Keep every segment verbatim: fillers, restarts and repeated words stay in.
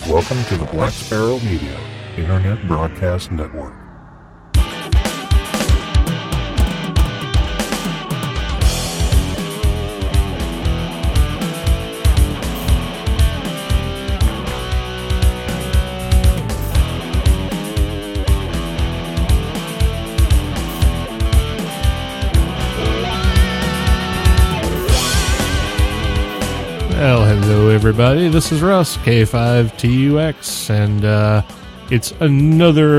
Welcome to the Black Sparrow Media Internet Broadcast Network. Well, hello everybody, this is Russ, K five T U X, and uh, it's another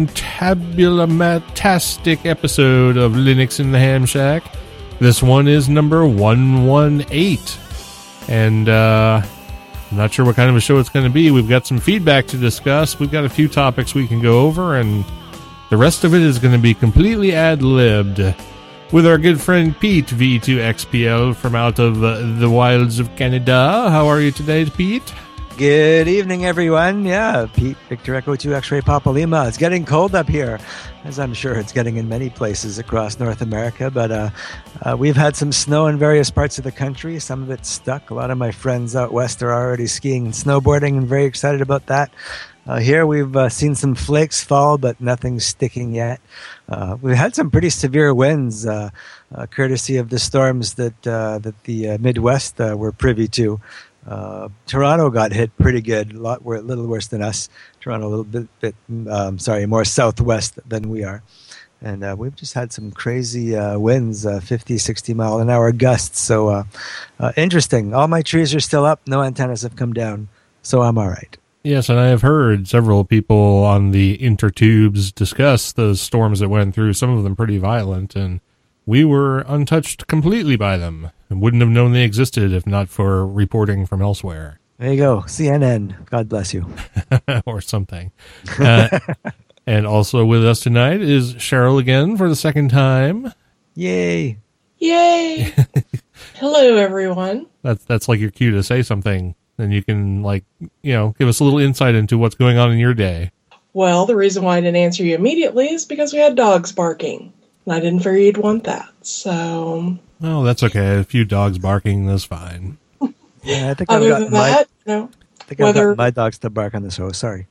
fantabulamatastic episode of Linux in the Ham Shack. This one is number one eighteen, and uh, I'm not sure what kind of a show it's going to be. We've got some feedback to discuss, we've got a few topics we can go over, and the rest of it is going to be completely ad-libbed. With our good friend Pete, V two X P L, from out of uh, the wilds of Canada. How are you today, Pete? Good evening, everyone. Yeah, Pete, Victor Echo two X-Ray Papa Lima. It's getting cold up here, as I'm sure it's getting in many places across North America. But uh, uh, we've had some snow in various parts of the country. Some of it's stuck. A lot of my friends out west are already skiing and snowboarding and very excited about that. Uh, here we've uh, seen some flakes fall, but nothing's sticking yet. Uh, we've had some pretty severe winds, uh, uh, courtesy of the storms that uh, that the uh, Midwest uh, were privy to. Uh, Toronto got hit pretty good, a lot, we're a little worse than us. Toronto a little bit, bit um, sorry, more southwest than we are. And uh, we've just had some crazy uh, winds, uh, fifty, sixty mile an hour gusts. So uh, uh, interesting. All my trees are still up. No antennas have come down. So I'm all right. Yes, and I have heard several people on the intertubes discuss those storms that went through, some of them pretty violent, and we were untouched completely by them and wouldn't have known they existed if not for reporting from elsewhere. There you go, C N N. God bless you. Or something. Uh, and also with us tonight is Cheryl again for the second time. Yay. Yay. Hello, everyone. That's, that's like your cue to say something. Then you can, like, you know, give us a little insight into what's going on in your day. Well, the reason why I didn't answer you immediately is because we had dogs barking. And I didn't figure you'd want that, so... Oh, that's okay. A few dogs barking is fine. Yeah, I think Other I've than got that, my, no. I think Whether... I've got my dogs to bark on the show. Sorry.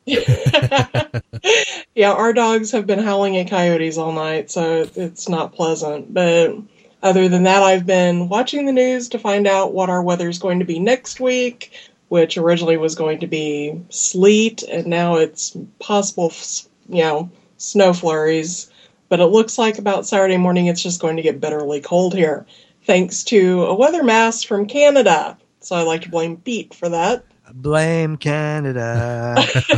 Yeah, our dogs have been howling at coyotes all night, so it's not pleasant. But other than that, I've been watching the news to find out what our weather's going to be next week, which originally was going to be sleet, and now it's possible, you know, snow flurries. But it looks like about Saturday morning it's just going to get bitterly cold here, thanks to a weather mass from Canada. So I like to blame Pete for that. Blame Canada.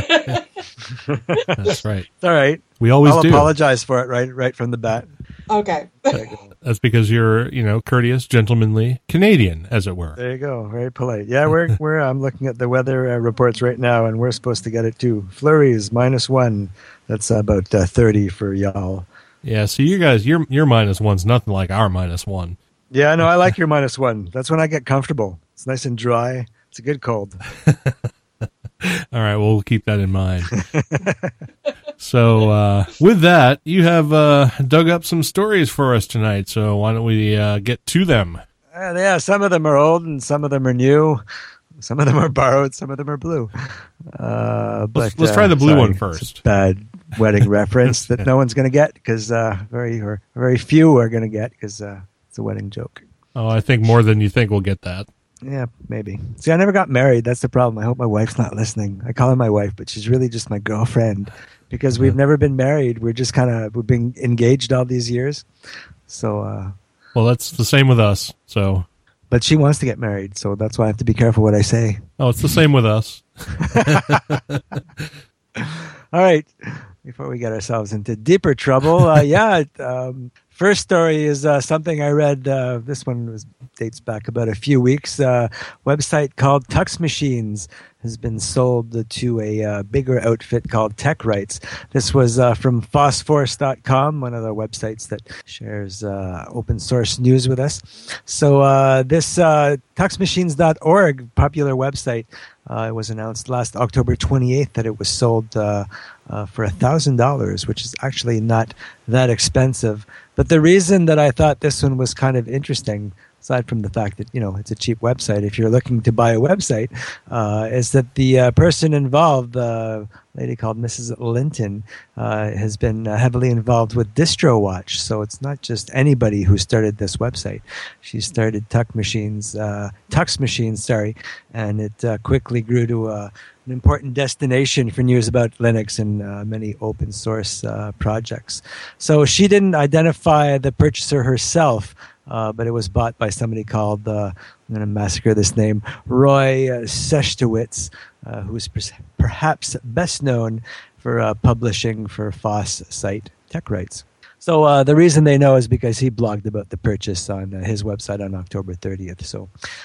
That's right. It's all right. We always I'll do. apologize for it right, right from the bat. Okay. That's because you're, you know, courteous, gentlemanly Canadian, as it were. There you go. Very polite. Yeah, we're we're. I'm looking at the weather uh, reports right now, and we're supposed to get it too. Flurries minus one. That's about uh, thirty for y'all. Yeah. So you guys, your your minus one's nothing like our minus one. Yeah, no, I like your minus one. That's when I get comfortable. It's nice and dry. It's a good cold. All right, well, we'll keep that in mind. So, uh, with that, you have uh, dug up some stories for us tonight, so why don't we uh, get to them? Uh, yeah, some of them are old and some of them are new. Some of them are borrowed, some of them are blue. Uh, but, let's let's try the blue sorry, one first. It's a bad wedding reference that no one's going to get because uh, very or very few are going to get because uh, it's a wedding joke. Oh, I think more than you think will get that. Yeah, maybe. See, I never got married. That's the problem. I hope my wife's not listening. I call her my wife, but she's really just my girlfriend because we've never been married. We're just kind of, we've been engaged all these years. So, uh, well, that's the same with us. So, but she wants to get married. So that's why I have to be careful what I say. Oh, it's the same with us. All right. Before we get ourselves into deeper trouble. Uh, yeah. Um, First story is uh, something I read. Uh, this one was, dates back about a few weeks. Uh, website called Tux Machines has been sold to a uh, bigger outfit called Tech Rights. This was uh, from phosphorus dot com, one of the websites that shares uh, open source news with us. So uh, this uh, tux machines dot org, popular website, uh, it was announced last October twenty-eighth that it was sold uh, uh, for one thousand dollars, which is actually not that expensive. But the reason that I thought this one was kind of interesting aside from the fact that, you know, it's a cheap website, if you're looking to buy a website, uh, is that the uh, person involved, uh, a lady called Missus Linton, uh, has been uh, heavily involved with DistroWatch. So it's not just anybody who started this website. She started Tux Machines, uh, Tux Machines, sorry, and it uh, quickly grew to uh, an important destination for news about Linux and uh, many open source uh, projects. So she didn't identify the purchaser herself, uh, but it was bought by somebody called, uh, I'm going to massacre this name, Roy uh, Seshtowitz, uh, who's per- perhaps best known for uh, publishing for Foss site TechRights. So uh, the reason they know is because he blogged about the purchase on uh, his website on October thirtieth. So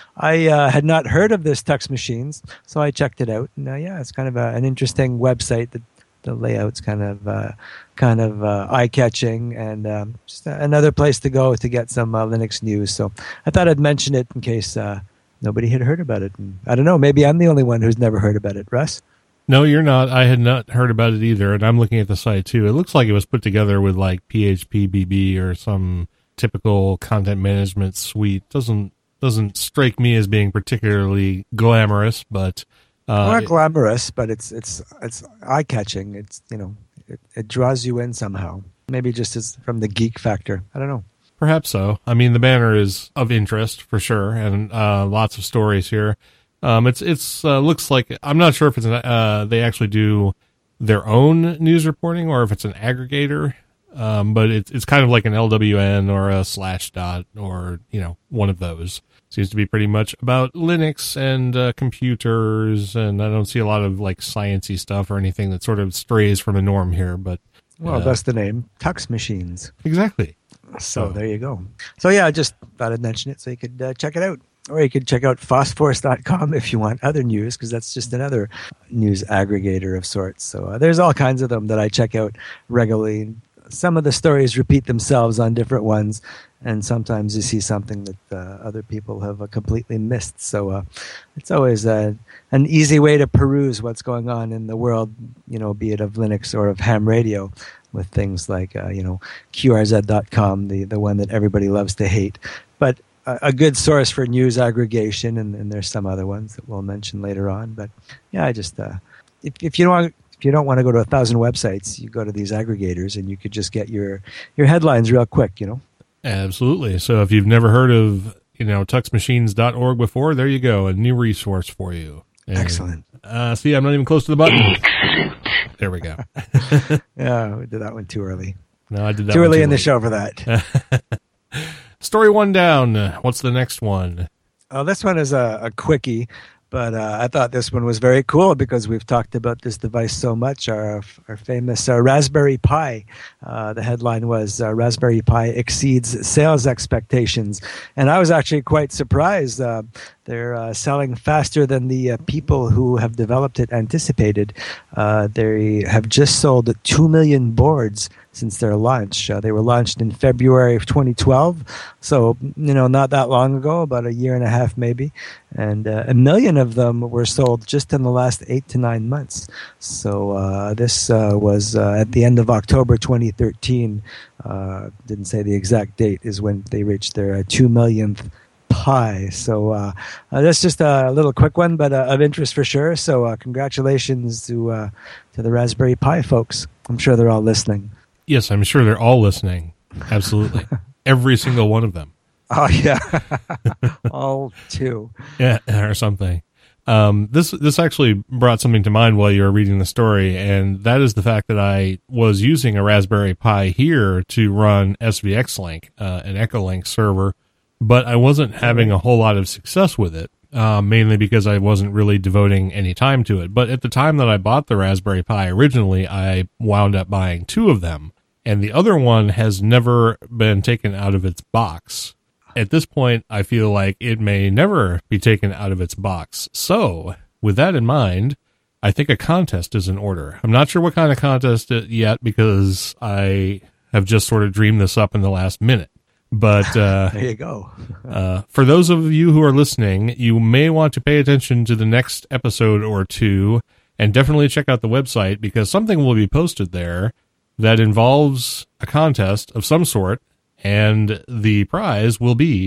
I uh, had not heard of this Tux Machines, so I checked it out. And uh, yeah, it's kind of a, an interesting website. The, the layout's kind of uh, kind of uh, eye-catching, and um, just another place to go to get some uh, Linux news. So I thought I'd mention it in case uh, nobody had heard about it. And I don't know, maybe I'm the only one who's never heard about it. Russ? No, you're not. I had not heard about it either, and I'm looking at the site too. It looks like it was put together with like P H P B B or some typical content management suite. Doesn't doesn't strike me as being particularly glamorous, but uh, not glamorous, but it's it's it's eye catching. It's, you know, it, it draws you in somehow. Maybe just as from the geek factor. I don't know. Perhaps so. I mean, the banner is of interest for sure, and uh, lots of stories here. Um, it's it's uh, looks like, I'm not sure if it's an, uh, they actually do their own news reporting or if it's an aggregator, um, but it's it's kind of like an L W N or a Slashdot or, you know, one of those. Seems to be pretty much about Linux and uh, computers, and I don't see a lot of like sciencey stuff or anything that sort of strays from the norm here. But well, uh, that's the name, Tux Machines. Exactly. So, So there you go. So yeah, I just thought I'd mention it so you could uh, check it out. Or you could check out phosphorus dot com if you want other news, because that's just another news aggregator of sorts. So uh, there's all kinds of them that I check out regularly. Some of the stories repeat themselves on different ones, and sometimes you see something that uh, other people have uh, completely missed. So uh, it's always uh, an easy way to peruse what's going on in the world, you know, be it of Linux or of ham radio, with things like, uh, you know, Q R Z dot com, the, the one that everybody loves to hate. But a good source for news aggregation, and, and there's some other ones that we'll mention later on. But yeah, I just uh, if if you don't want, if you don't want to go to a thousand websites, you go to these aggregators, and you could just get your your headlines real quick. You know, absolutely. So if you've never heard of, you know, tux machines dot org before, there you go, a new resource for you. And, excellent. Uh, see, I'm not even close to the button. There we go. Yeah, we did that one too early. No, I did that too one early too in late. the show for that. Story one down. What's the next one? Oh, this one is a, a quickie, but uh, I thought this one was very cool because we've talked about this device so much. Our our famous uh, Raspberry Pi. Uh, the headline was uh, Raspberry Pi exceeds sales expectations, and I was actually quite surprised. Uh, they're uh, selling faster than the uh, people who have developed it anticipated. Uh, they have just sold two million boards since their launch. Uh, they were launched in February of twenty twelve, so, you know, not that long ago, about a year and a half maybe, and uh, a million of them were sold just in the last eight to nine months. So uh, this uh, was uh, at the end of October twenty thirteen, uh, didn't say the exact date, is when they reached their uh, two millionth Pi. So uh, uh, that's just a little quick one, but uh, of interest for sure. So uh, congratulations to uh, to the Raspberry Pi folks. I'm sure they're all listening. Yes, I'm sure they're all listening. Absolutely. Every single one of them. Oh, yeah. All two. Yeah, or something. Um, this this actually brought something to mind while you were reading the story, and that is the fact that I was using a Raspberry Pi here to run S V X Link, uh, an Echolink server, but I wasn't having a whole lot of success with it, uh, mainly because I wasn't really devoting any time to it. But at the time that I bought the Raspberry Pi originally, I wound up buying two of them, and the other one has never been taken out of its box. At this point, I feel like it may never be taken out of its box. So, with that in mind, I think a contest is in order. I'm not sure what kind of contest yet because I have just sort of dreamed this up in the last minute. But uh, there you go. uh, for those of you who are listening, you may want to pay attention to the next episode or two and definitely check out the website because something will be posted there that involves a contest of some sort, and the prize will be a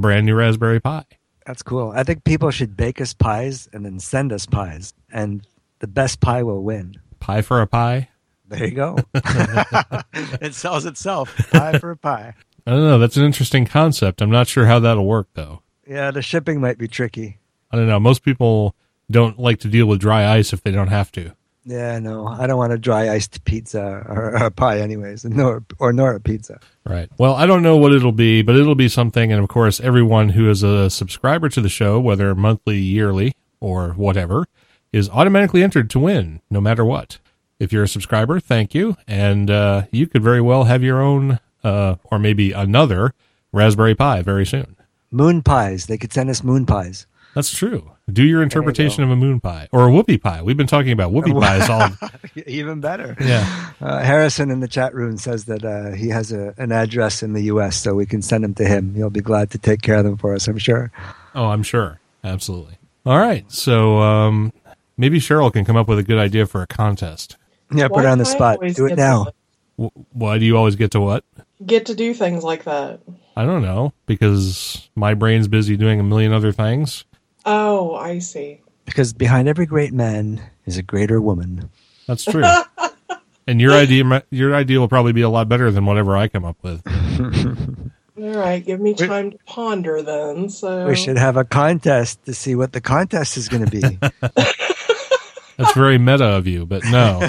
a brand new Raspberry Pi. That's cool. I think people should bake us pies and then send us pies, and the best pie will win. Pie for a pie? There you go. It sells itself. Pie for a pie. I don't know. That's an interesting concept. I'm not sure how that'll work, though. Yeah, the shipping might be tricky. I don't know. Most people don't like to deal with dry ice if they don't have to. Yeah, no, I don't want a dry iced pizza or, or a pie anyways, nor, or nor a pizza. Right. Well, I don't know what it'll be, but it'll be something. And of course, everyone who is a subscriber to the show, whether monthly, yearly, or whatever, is automatically entered to win, no matter what. If you're a subscriber, thank you. And uh, you could very well have your own, uh, or maybe another, Raspberry Pi very soon. Moon pies. They could send us moon pies. That's true. Do your interpretation of a moon pie or a whoopie pie. We've been talking about whoopie pies all. Even better. Yeah. Uh, Harrison in the chat room says that uh, he has a, an address in the U S, so we can send them to him. He'll be glad to take care of them for us, I'm sure. Oh, I'm sure. Absolutely. All right. So um, maybe Cheryl can come up with a good idea for a contest. Yeah, put Why her on the do I spot. always Do it get now. to- W- Why do you always get to what? Get to do things like that. I don't know, because my brain's busy doing a million other things. Oh, I see. Because behind every great man is a greater woman. That's true. And your idea, your idea will probably be a lot better than whatever I come up with. All right, give me time to ponder then. So We should have a contest to see what the contest is going to be. That's very meta of you, but no.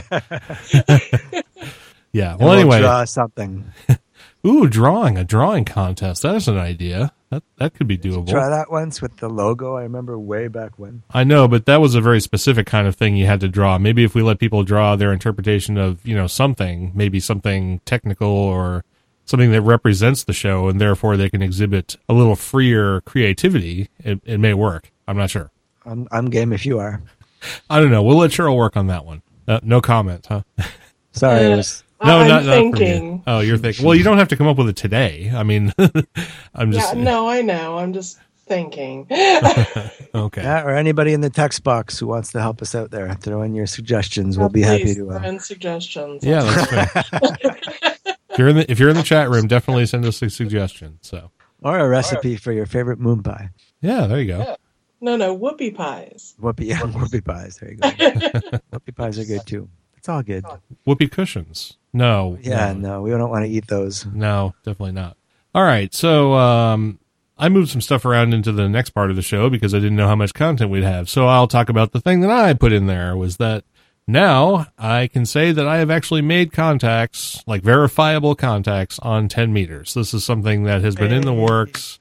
Yeah. And Well, we'll anyway. draw something. Ooh, drawing, a drawing contest. That's an idea. That that could be doable. Try that once with the logo. I remember way back when. I know, but that was a very specific kind of thing you had to draw. Maybe if we let people draw their interpretation of, you know, something, maybe something technical or something that represents the show, and therefore they can exhibit a little freer creativity, it, it may work. I'm not sure. I'm, I'm game if you are. I don't know. We'll let Cheryl work on that one. Uh, no comment, huh? Sorry, Uh, it was. No, I'm not, not from you. thinking. Oh, you're thinking. Well, you don't have to come up with it today. I mean, I'm just Yeah, no, I know. I'm just thinking. okay. Yeah, or anybody in the text box who wants to help us out there, throw in your suggestions. We'll be happy Please to. throw Uh, in suggestions. Yeah, that's fair. if you're in the if you're in the chat room, definitely send us a suggestion. So, or a recipe for your favorite moon pie. yeah, there you go. No, no, whoopie pies. Whoopie, yeah, whoopie pies. There you go. Whoopie pies are good too. It's all good. Whoopee cushions. No. Yeah, no, no, we don't want to eat those. no, definitely not. All right, so um, I moved some stuff around into the next part of the show because I didn't know how much content we'd have. So I'll talk about the thing that I put in there was that now I can say that I have actually made contacts, like verifiable contacts, on ten meters. This is something that has been in the works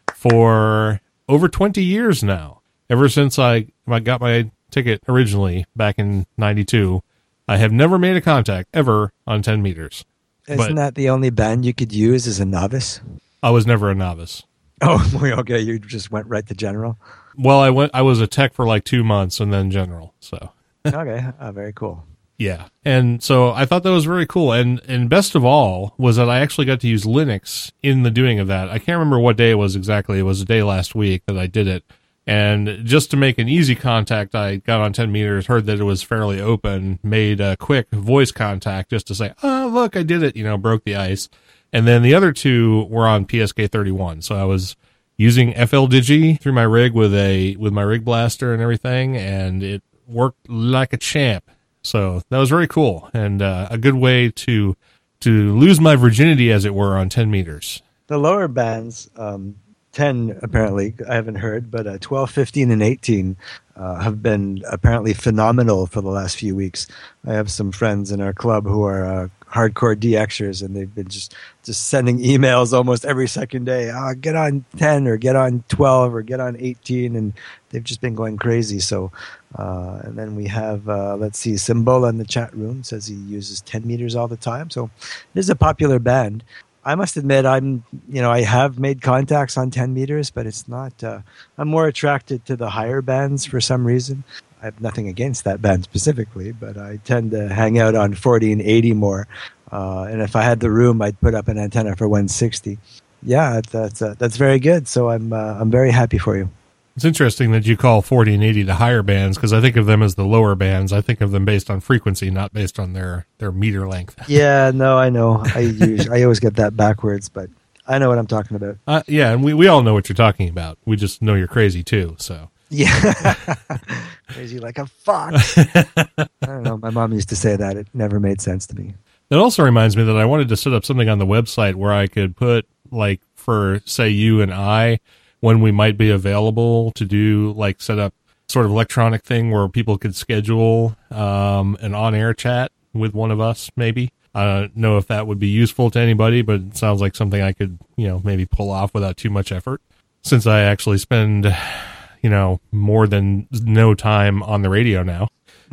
for over twenty years now. Ever since I, I got my ticket originally back in ninety-two, I have never made a contact ever on ten meters. Isn't But- that the only band you could use as a novice? I was never a novice. Oh, okay. You just went right to general. Well, I went. I was a tech for like two months and then general. So Okay, oh, very cool. yeah, and so I thought that was very cool. And and best of all was that I actually got to use Linux in the doing of that. I can't remember what day it was exactly. It was a day last week that I did it. And just to make an easy contact, I got on ten meters, heard that it was fairly open, made a quick voice contact just to say, oh, look, I did it, you know, broke the ice. And then the other two were on P S K thirty-one. So I was using F L Digi through my rig with a, with my rig blaster and everything. And it worked like a champ. So that was very cool. And uh, a good way to, to lose my virginity, as it were, on ten meters. The lower bands, um, ten apparently, I haven't heard, but uh, twelve, fifteen, and eighteen uh, have been apparently phenomenal for the last few weeks. I have some friends in our club who are uh, hardcore D Xers, and they've been just, just sending emails almost every second day. Oh, get on ten or get on twelve or get on eighteen, and they've just been going crazy. So, uh, and then we have, uh, let's see, Simbola in the chat room says he uses ten meters all the time. So it is a popular band. I must admit, I'm, you know, I have made contacts on ten meters, but it's not, uh, I'm more attracted to the higher bands for some reason. I have nothing against that band specifically, but I tend to hang out on forty and eighty more. Uh, and if I had the room, I'd put up an antenna for one sixty. Yeah, that's, uh, that's very good. So I'm, uh, I'm very happy for you. It's interesting that you call forty and eighty the higher bands, because I think of them as the lower bands. I think of them based on frequency, not based on their, their meter length. Yeah, no, I know. I usually, I always get that backwards, but I know what I'm talking about. Uh, yeah, and we, we all know what you're talking about. We just know you're crazy too. So yeah, crazy like a fox. I don't know. My mom used to say that. It never made sense to me. It also reminds me that I wanted to set up something on the website where I could put, like, for, say, you and I, when we might be available to do, like, set up sort of electronic thing where people could schedule um, an on-air chat with one of us, maybe. I don't know if that would be useful to anybody, but it sounds like something I could, you know, maybe pull off without too much effort. Since I actually spend, you know, more than no time on the radio now.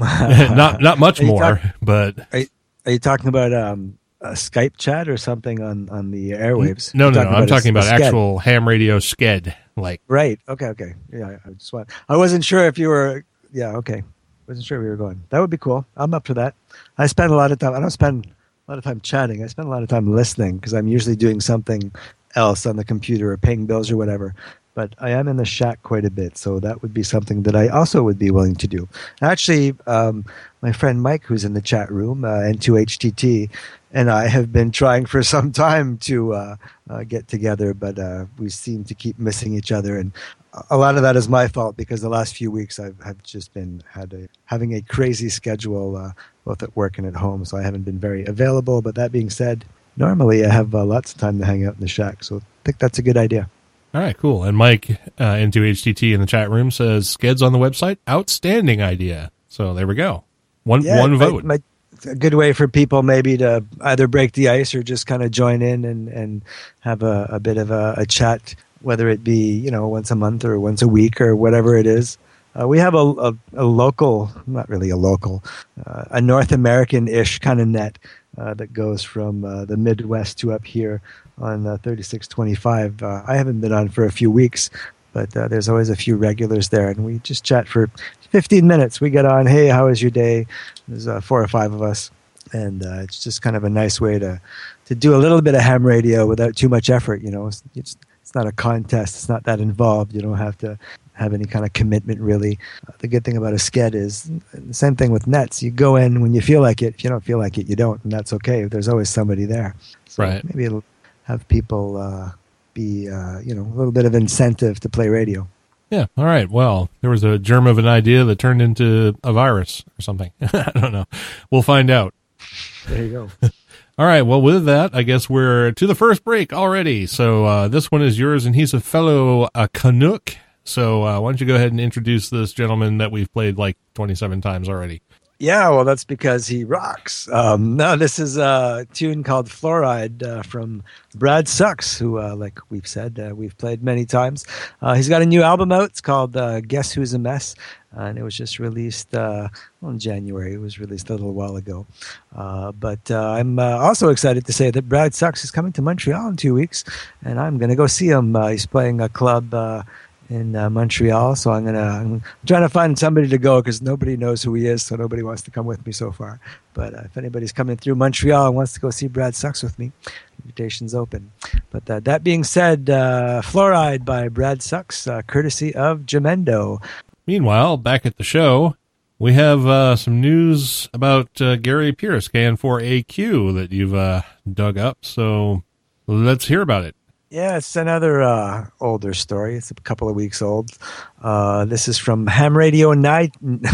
not not much more, talk- but... Are you, Are you talking about um, a Skype chat or something on, on the airwaves? No, no, no. I'm about talking a, about a actual ham radio sked. Like, right. Okay. Okay. Yeah. I just want. I wasn't sure if you were. Yeah. Okay. Wasn't sure where you were going. That would be cool. I'm up for that. I spend a lot of time. I don't spend a lot of time chatting. I spend a lot of time listening because I'm usually doing something else on the computer or paying bills or whatever. But I am in the shack quite a bit, so that would be something that I also would be willing to do. Actually, um, my friend Mike, who's in the chat room, uh, N two H T T, and I have been trying for some time to uh, uh, get together, but uh, we seem to keep missing each other. And a lot of that is my fault because the last few weeks I've have just been had a, having a crazy schedule, uh, both at work and at home, so I haven't been very available. But that being said, normally I have uh, lots of time to hang out in the shack, so I think that's a good idea. All right, cool. And Mike, uh, N two H T T in the chat room says, Skeds on the website, outstanding idea. So there we go. One yeah, one my, vote. My, a good way for people maybe to either break the ice or just kind of join in and, and have a, a bit of a, a chat, whether it be, you know, once a month or once a week or whatever it is. Uh, we have a, a, a local, not really a local, uh, a North American-ish kind of net uh, that goes from uh, the Midwest to up here on uh, thirty-six twenty-five. Uh, I haven't been on for a few weeks, but uh, there's always a few regulars there, and we just chat for fifteen minutes. We get on, hey, how was your day? There's uh, four or five of us, and uh, it's just kind of a nice way to, to do a little bit of ham radio without too much effort. You know, it's, it's, it's not a contest. It's not that involved. You don't have to have any kind of commitment, really. Uh, the good thing about a sked is the same thing with nets. You go in when you feel like it. If you don't feel like it, you don't, and that's okay. There's always somebody there. So right. Maybe it'll have people uh, be, uh, you know, a little bit of incentive to play radio. Yeah. All right. Well, there was a germ of an idea that turned into a virus or something. I don't know. We'll find out. There you go. All right. Well, with that, I guess we're to the first break already. So uh, this one is yours, and he's a fellow uh, Canuck. So uh, why don't you go ahead and introduce this gentleman that we've played like twenty-seven times already? Yeah, well, that's because he rocks. Um, no, this is a tune called Fluoride uh, from Brad Sucks, who, uh, like we've said, uh, we've played many times. Uh, he's got a new album out. It's called uh, Guess Who's a Mess, uh, and it was just released uh, well, in January. It was released a little while ago. Uh, but uh, I'm uh, also excited to say that Brad Sucks is coming to Montreal in two weeks, and I'm going to go see him. Uh, he's playing a club uh, in uh, Montreal, so I'm gonna I'm trying to find somebody to go because nobody knows who he is, so nobody wants to come with me so far. But uh, if anybody's coming through Montreal and wants to go see Brad Sucks with me, invitation's open. But uh, that being said, uh, Fluoride by Brad Sucks, uh, courtesy of Jamendo. Meanwhile, back at the show, we have uh, some news about uh, Gary Pierce, K N four A Q, that you've uh, dug up. So let's hear about it. Yeah, it's another uh, older story. It's a couple of weeks old. Uh, this is from Ham Radio Night,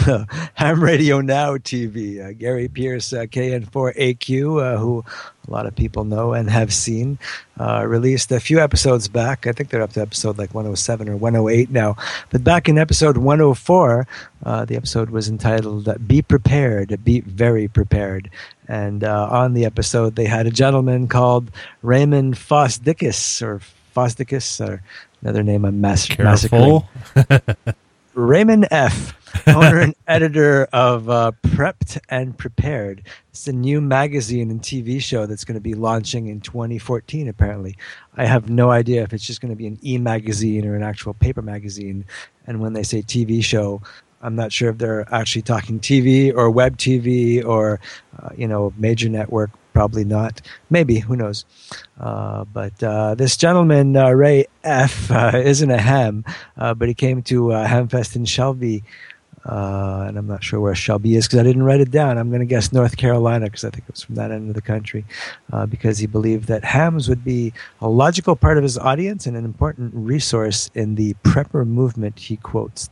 Ham Radio Now T V. Uh, Gary Pierce, uh, K N four A Q, uh, who a lot of people know and have seen, uh, released a few episodes back. I think they're up to episode like one oh seven or one oh eight now. But back in episode one oh four, uh, the episode was entitled "Be Prepared, Be Very Prepared." And uh, on the episode, they had a gentleman called Raymond Fosdicus, or Fosdicus, or another name I'm mass- Careful. massacring. Raymond F., owner and editor of uh, Prepped and Prepared. It's a new magazine and T V show that's going to be launching in twenty fourteen, apparently. I have no idea if it's just going to be an e-magazine or an actual paper magazine. And when they say T V show, I'm not sure if they're actually talking T V or web T V or, uh, you know, major network. Probably not. Maybe. Who knows? Uh, but uh, this gentleman, uh, Ray F., uh, isn't a ham, uh, but he came to uh, Hamfest in Shelby Uh, and I'm not sure where Shelby is because I didn't write it down. I'm going to guess North Carolina because I think it was from that end of the country, uh, because he believed that hams would be a logical part of his audience and an important resource in the prepper movement, he quotes.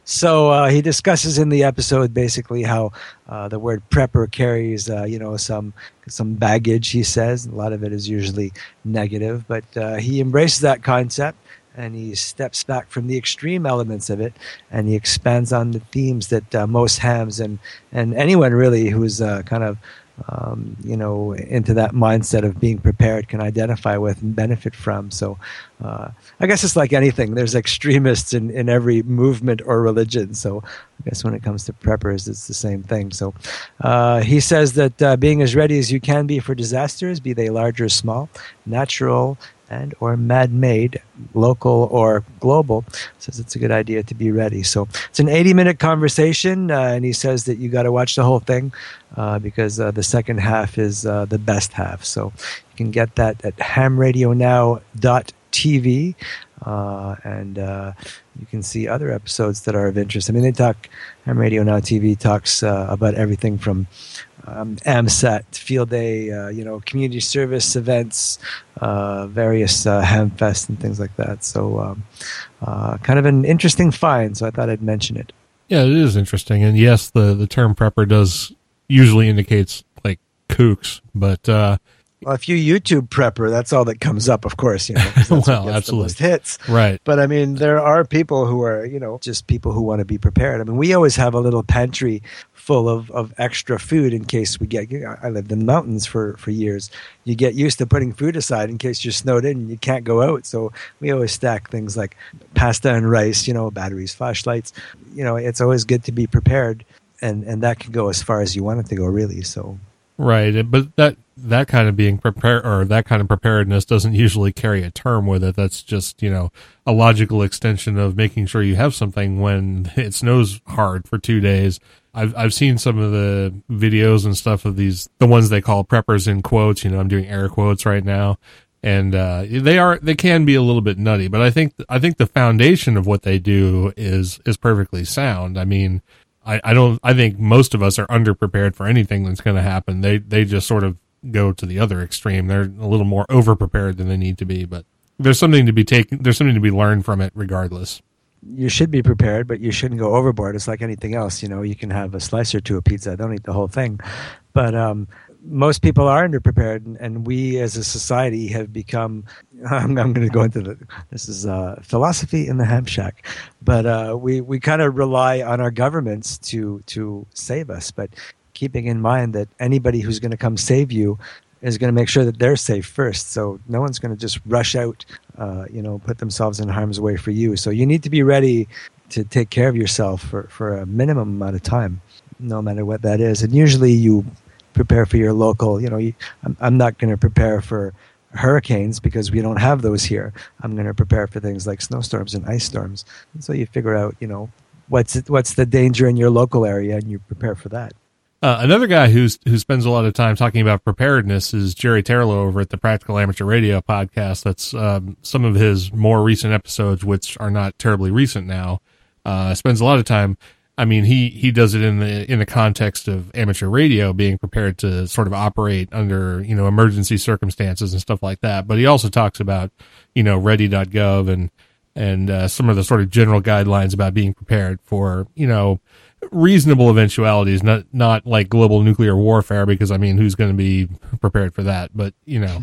So uh, he discusses in the episode basically how uh, the word prepper carries, uh, you know, some some baggage, he says. A lot of it is usually negative, but uh, he embraces that concept. And he steps back from the extreme elements of it, and he expands on the themes that uh, most hams and, and anyone really who's uh, kind of um, you know into that mindset of being prepared can identify with and benefit from. So uh, I guess it's like anything. There's extremists in, in every movement or religion. So I guess when it comes to preppers, it's the same thing. So uh, he says that uh, being as ready as you can be for disasters, be they large or small, natural and or man-made, local or global, says it's a good idea to be ready. So it's an eighty-minute conversation, uh, and he says that you got to watch the whole thing uh, because uh, the second half is uh, the best half. So you can get that at ham radio now dot t v, uh, and uh, you can see other episodes that are of interest. I mean, they talk, Ham Radio Now T V talks uh, about everything from Um, AMSAT, Field Day, uh, you know, community service events, uh, various uh, Hamfest and things like that. So um, uh, kind of an interesting find, so I thought I'd mention it. Yeah, it is interesting. And yes, the, the term prepper does usually indicates like kooks, but uh, well, if you YouTube prepper, that's all that comes up, of course, you know, 'cause that's well, what gets absolutely. the most hits. Right. But I mean, there are people who are, you know, just people who want to be prepared. I mean, we always have a little pantry full of, of extra food in case we get, you know, I lived in the mountains for, for years. You get used to putting food aside in case you're snowed in and you can't go out. So we always stack things like pasta and rice, you know, batteries, flashlights. You know, it's always good to be prepared, and, and that can go as far as you want it to go, really. So right, but that that kind of being prepared, or that kind of preparedness, doesn't usually carry a term with it. That's just, you know, a logical extension of making sure you have something when it snows hard for two days. I've I've seen some of the videos and stuff of these, the ones they call preppers in quotes. You know, I'm doing air quotes right now, and uh, they are they can be a little bit nutty. But I think I think the foundation of what they do is is perfectly sound. I mean, I, I don't. I think most of us are underprepared for anything that's going to happen. They they just sort of go to the other extreme. They're a little more overprepared than they need to be. But there's something to be taken. There's something to be learned from it, regardless. You should be prepared, but you shouldn't go overboard. It's like anything else. You know, you can have a slice or two of pizza. Don't eat the whole thing. But um, most people are underprepared, and, and we as a society have become, I'm, I'm going to go into the, this is uh, philosophy in the ham shack, but uh, we, we kind of rely on our governments to, to save us. But keeping in mind that anybody who's going to come save you is going to make sure that they're safe first. So no one's going to just rush out, uh, you know, put themselves in harm's way for you. So you need to be ready to take care of yourself for, for a minimum amount of time, no matter what that is. And usually you prepare for your local, you know, you, I'm, I'm not going to prepare for hurricanes because we don't have those here. I'm going to prepare for things like snowstorms and ice storms. And so you figure out, you know, what's what's the danger in your local area, and you prepare for that. Uh, another guy who's who spends a lot of time talking about preparedness is Jerry Terlo over at the Practical Amateur Radio podcast. That's um, some of his more recent episodes, which are not terribly recent now. Uh, spends a lot of time. I mean, he, he does it in the in the context of amateur radio, being prepared to sort of operate under, you know, emergency circumstances and stuff like that. But he also talks about, you know, ready dot gov and and uh, some of the sort of general guidelines about being prepared for, you know, reasonable eventualities, not not like global nuclear warfare, because I mean, who's going to be prepared for that? But you know,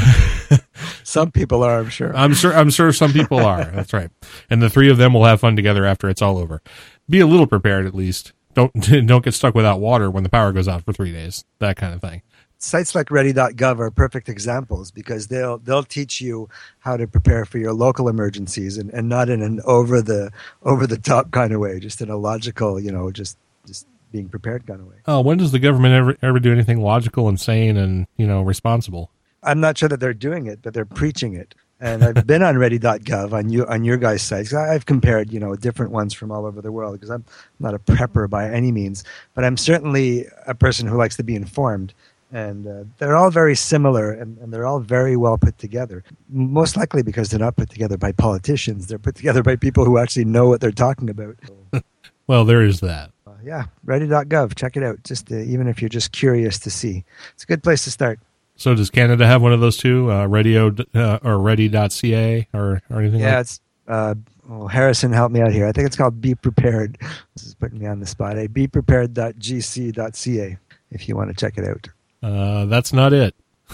some people are, I'm sure. I'm sure. I'm sure some people are. That's right. And the three of them will have fun together after it's all over. Be a little prepared, at least. Don't don't get stuck without water when the power goes out for three days. That kind of thing. Sites like ready dot gov are perfect examples because they'll they'll teach you how to prepare for your local emergencies, and, and not in an over the over the top kind of way, just in a logical, you know, just just being prepared kind of way. Oh, when does the government ever ever do anything logical and sane and, you know, responsible? I'm not sure that they're doing it, but they're preaching it. And I've been on ready dot gov on you on your guys' sites. I've compared, you know, different ones from all over the world because I'm not a prepper by any means, but I'm certainly a person who likes to be informed. And uh, they're all very similar, and, and they're all very well put together. Most likely because they're not put together by politicians. They're put together by people who actually know what they're talking about. Well, there is that. Uh, yeah, ready dot gov. Check it out. Just uh, even if you're just curious to see, it's a good place to start. So does Canada have one of those too? Uh, radio uh, or ready dot c a or, or anything? Yeah, like? it's. Uh, well, Harrison, help me out here. I think it's called Be Prepared. This is putting me on the spot. Eh? be prepared dot g c dot c a if you want to check it out. Uh, that's not it.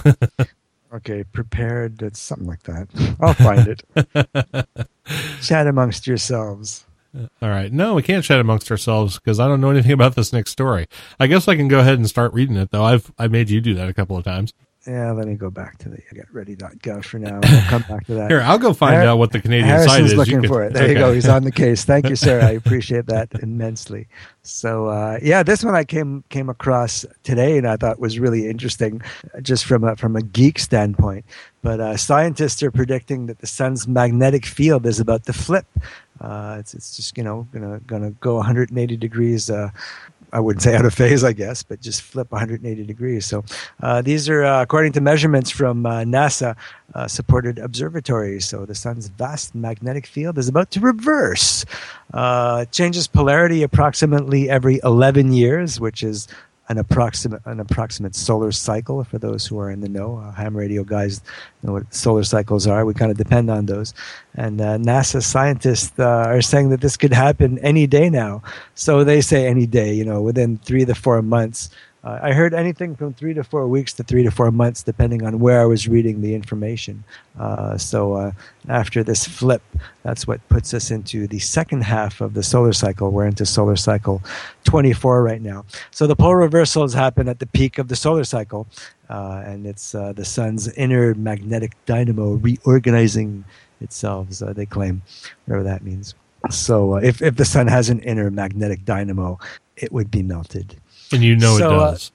Okay, prepared. It's something like that. I'll find it. Chat amongst yourselves. All right. No, we can't chat amongst ourselves because I don't know anything about this next story. I guess I can go ahead and start reading it, though. I've I made you do that a couple of times. Yeah, let me go back to the I got ready dot gov for now. We'll come back to that. Here, I'll go find Har- out what the Canadian Harrison's site is. looking You can- for it. There okay. you go. He's on the case. Thank you, sir. I appreciate that immensely. So, uh, yeah, this one I came came across today, and I thought was really interesting, just from a, from a geek standpoint. But uh, scientists are predicting that the sun's magnetic field is about to flip. Uh, it's it's just you know gonna gonna go one hundred eighty degrees. Uh, I wouldn't say out of phase, I guess, but just flip one hundred eighty degrees. So uh, these are uh, according to measurements from uh, NASA uh, supported observatories. So the sun's vast magnetic field is about to reverse. Uh, it changes polarity approximately every eleven years, which is an approximate an approximate solar cycle for those who are in the know. Uh, ham radio guys know what solar cycles are. We kind of depend on those. And uh, NASA scientists uh, are saying that this could happen any day now. So they say any day, you know, within three to four months. Uh, I heard anything from three to four weeks to three to four months, depending on where I was reading the information. Uh, so uh, after this flip, that's what puts us into the second half of the solar cycle. We're into solar cycle twenty-four right now. So the pole reversals happen at the peak of the solar cycle, uh, and it's uh, the sun's inner magnetic dynamo reorganizing itself, so they claim, whatever that means. So uh, if, if the sun has an inner magnetic dynamo, it would be melted. And you know So, it does.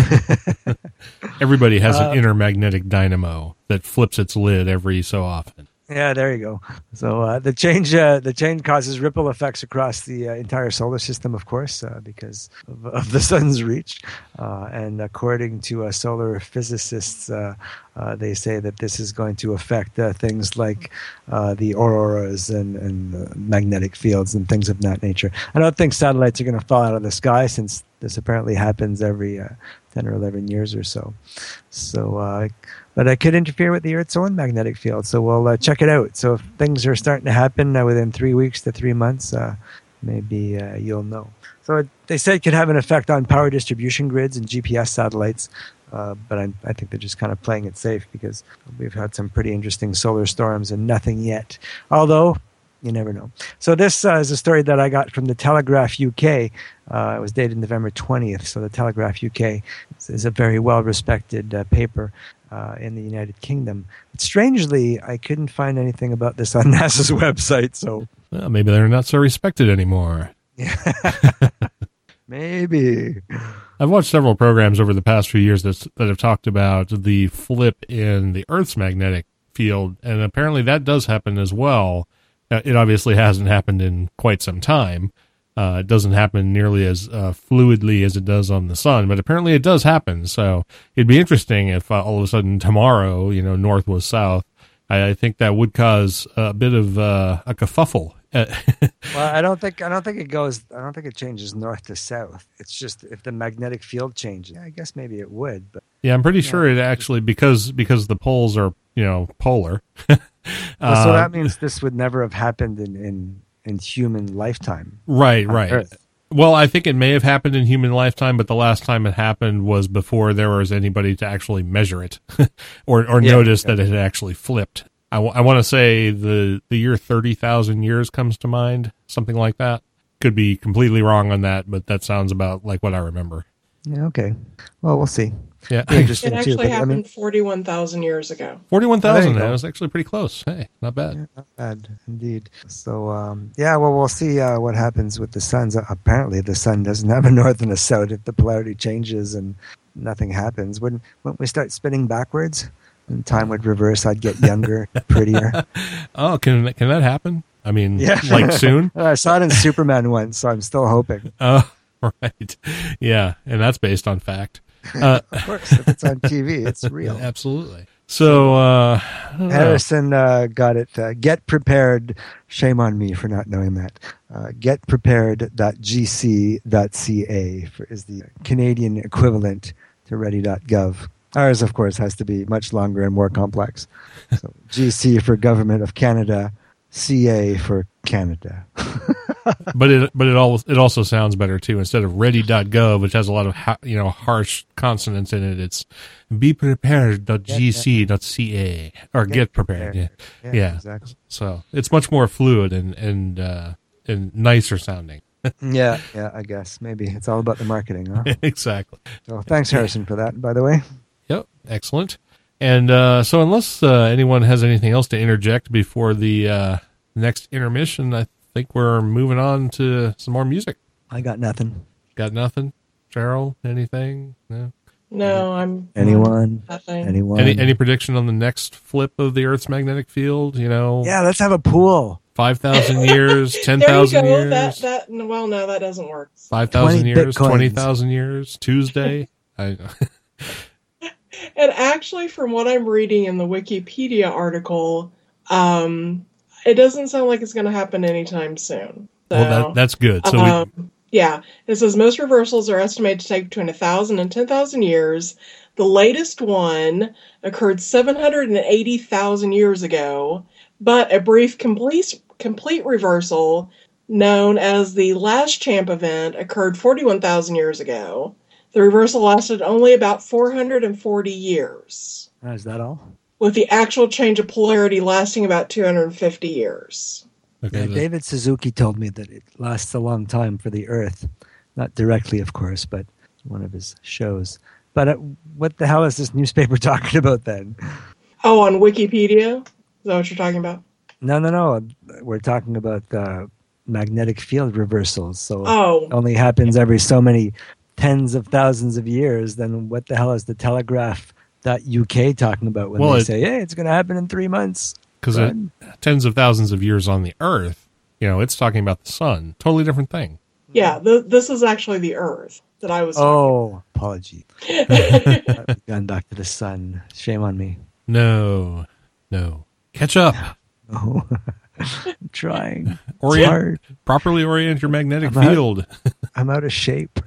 Uh, Everybody has Uh, an inner magnetic dynamo that flips its lid every so often. Yeah, there you go. So uh, the change, uh, the change causes ripple effects across the uh, entire solar system, of course, uh, because of, of the sun's reach. Uh, and according to uh, solar physicists, uh, uh, they say that this is going to affect uh, things like uh, the auroras and, and uh, magnetic fields and things of that nature. I don't think satellites are going to fall out of the sky, since this apparently happens every uh, ten or eleven years or so. So, uh, but it could interfere with the Earth's own magnetic field. So we'll uh, check it out. So if things are starting to happen uh, within three weeks to three months, uh, maybe uh, you'll know. So it, they say it could have an effect on power distribution grids and G P S satellites. Uh, but I, I think they're just kind of playing it safe, because we've had some pretty interesting solar storms and nothing yet. Although, you never know. So this uh, is a story that I got from the Telegraph U K. Uh, it was dated November twentieth. So the Telegraph U K is, is a very well-respected uh, paper uh, in the United Kingdom. But strangely, I couldn't find anything about this on NASA's website. So Well, maybe they're not so respected anymore. maybe. I've watched several programs over the past few years that, that have talked about the flip in the Earth's magnetic field, and apparently that does happen as well. Uh, It obviously hasn't happened in quite some time. Uh, it doesn't happen nearly as uh, fluidly as it does on the sun, but apparently it does happen. So it'd be interesting if uh, all of a sudden tomorrow, you know, north was south. I, I think that would cause a bit of uh, a kerfuffle. Well, I don't think I don't think it goes. I don't think it changes north to south. It's just if the magnetic field changes. Yeah, I guess maybe it would, but Yeah, I'm pretty sure it actually, because because the poles are, you know, polar. well, so Uh, that means this would never have happened in in, in human lifetime. Right, on right. Earth. Well, I think it may have happened in human lifetime, but the last time it happened was before there was anybody to actually measure it or or Yeah, notice yeah. that it had actually flipped. I, w- I want to say the, the year thirty thousand years comes to mind, something like that. Could be completely wrong on that, but that sounds about like what I remember. Yeah. Okay. Well, we'll see. Yeah. Be interesting It too. actually but, I happened mean, forty-one thousand years ago. forty-one thousand. Oh, there you That go. was actually pretty close. Hey, not bad. yeah, not bad indeed. So um, yeah. Well, we'll see uh, what happens with the suns. Uh, apparently, the sun doesn't have a north and a south. If the polarity changes and nothing happens, wouldn't wouldn't we start spinning backwards? And time would reverse. I'd get younger, prettier. Oh, can can that happen? I mean, Yeah. like soon? I saw it in Superman once, so I'm still hoping. Oh, right. Yeah, and that's based on fact. Uh, Of course, if it's on T V, it's real. absolutely. So, uh, I don't know. Harrison uh, got it. Uh, get prepared. Shame on me for not knowing that. Uh, get prepared dot g c dot c a for, is the Canadian equivalent to ready dot gov. Ours, of course, has to be much longer and more complex. So G C for Government of Canada, C A for Canada. but it but it all it also sounds better too. Instead of ready dot gov, which has a lot of ha, you know harsh consonants in it, it's be prepared dot g c dot c a or get, get prepared. prepared. Yeah, yeah, yeah, exactly. So it's much more fluid and and uh, and nicer sounding. yeah, yeah. I guess maybe it's all about the marketing, huh? Exactly. So thanks, Harrison, for that. By the way. Yep, excellent. And uh, so, unless uh, anyone has anything else to interject before the uh, next intermission, I think we're moving on to some more music. I got nothing. Got nothing? Cheryl, anything? No? No, I'm... Anyone? Nothing. Anyone? Any, any prediction on the next flip of the Earth's magnetic field? You know? Yeah, let's have a pool. five thousand years, ten thousand years? That, that, well, no, that doesn't work. five thousand years, twenty thousand years, Tuesday? I know. And actually, from what I'm reading in the Wikipedia article, um, it doesn't sound like it's going to happen anytime soon. So, well, that, that's good. So um, we... Yeah, it says most reversals are estimated to take between one thousand and ten thousand years. The latest one occurred seven hundred eighty thousand years ago, but a brief complete, complete reversal, known as the Last Champ event, occurred forty-one thousand years ago. The reversal lasted only about four hundred forty years. Oh, is that all? With the actual change of polarity lasting about two hundred fifty years. Okay, yeah, David Suzuki told me that it lasts a long time for the Earth. Not directly, of course, but one of his shows. But uh, what the hell is this newspaper talking about then? Oh, on Wikipedia? Is that what you're talking about? No, no, no. We're talking about uh, magnetic field reversals. So oh. it only happens every so many tens of thousands of years. Then what the hell is the Telegraph dot U K talking about when well, they it, say, hey, it's going to happen in three months? Because tens of thousands of years on the Earth, you know, it's talking about the sun. Totally different thing. Yeah, the, this is actually the Earth that I was talking Oh, about. apology. I've gone back to the sun. Shame on me. No, no. Catch up. No. I'm trying. Orient, it's hard. Properly orient your magnetic I'm field. Out, I'm out of shape.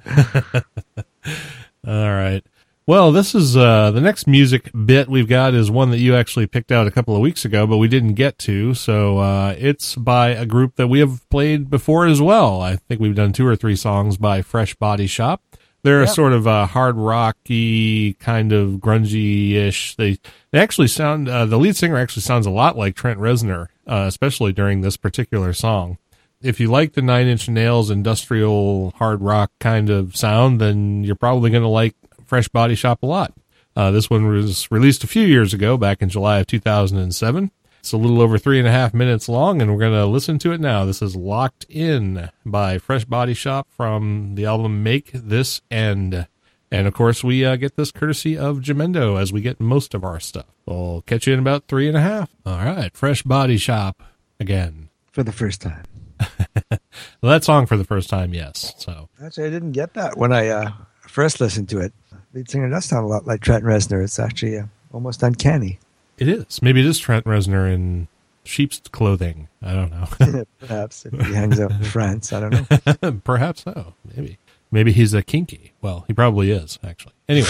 All right. Well, this is uh, the next music bit we've got is one that you actually picked out a couple of weeks ago, but we didn't get to. So uh, it's by a group that we have played before as well. I think we've done two or three songs by Fresh Body Shop. They're yep. a sort of a hard rocky, kind of grungy-ish. They they actually sound, uh, the lead singer actually sounds a lot like Trent Reznor, uh, especially during this particular song. If you like the Nine Inch Nails industrial hard rock kind of sound, then you're probably going to like Fresh Body Shop a lot. Uh, this one was released a few years ago, back in July of two thousand seven. It's a little over three and a half minutes long, and we're going to listen to it now. This is Locked In by Fresh Body Shop from the album Make This End. And, of course, we uh, get this courtesy of Jamendo, as we get most of our stuff. We'll catch you in about three and a half. All right, Fresh Body Shop again. For the first time. Well, that song for the first time, yes. So actually, I didn't get that when I uh, first listened to it. Lead singer does sound a lot like Trent Reznor. It's actually uh, almost uncanny. It is. Maybe it is Trent Reznor in sheep's clothing. I don't know. Perhaps if he hangs out in France. I don't know. Perhaps so. Maybe. Maybe he's a kinky. Well, he probably is, actually. Anyway.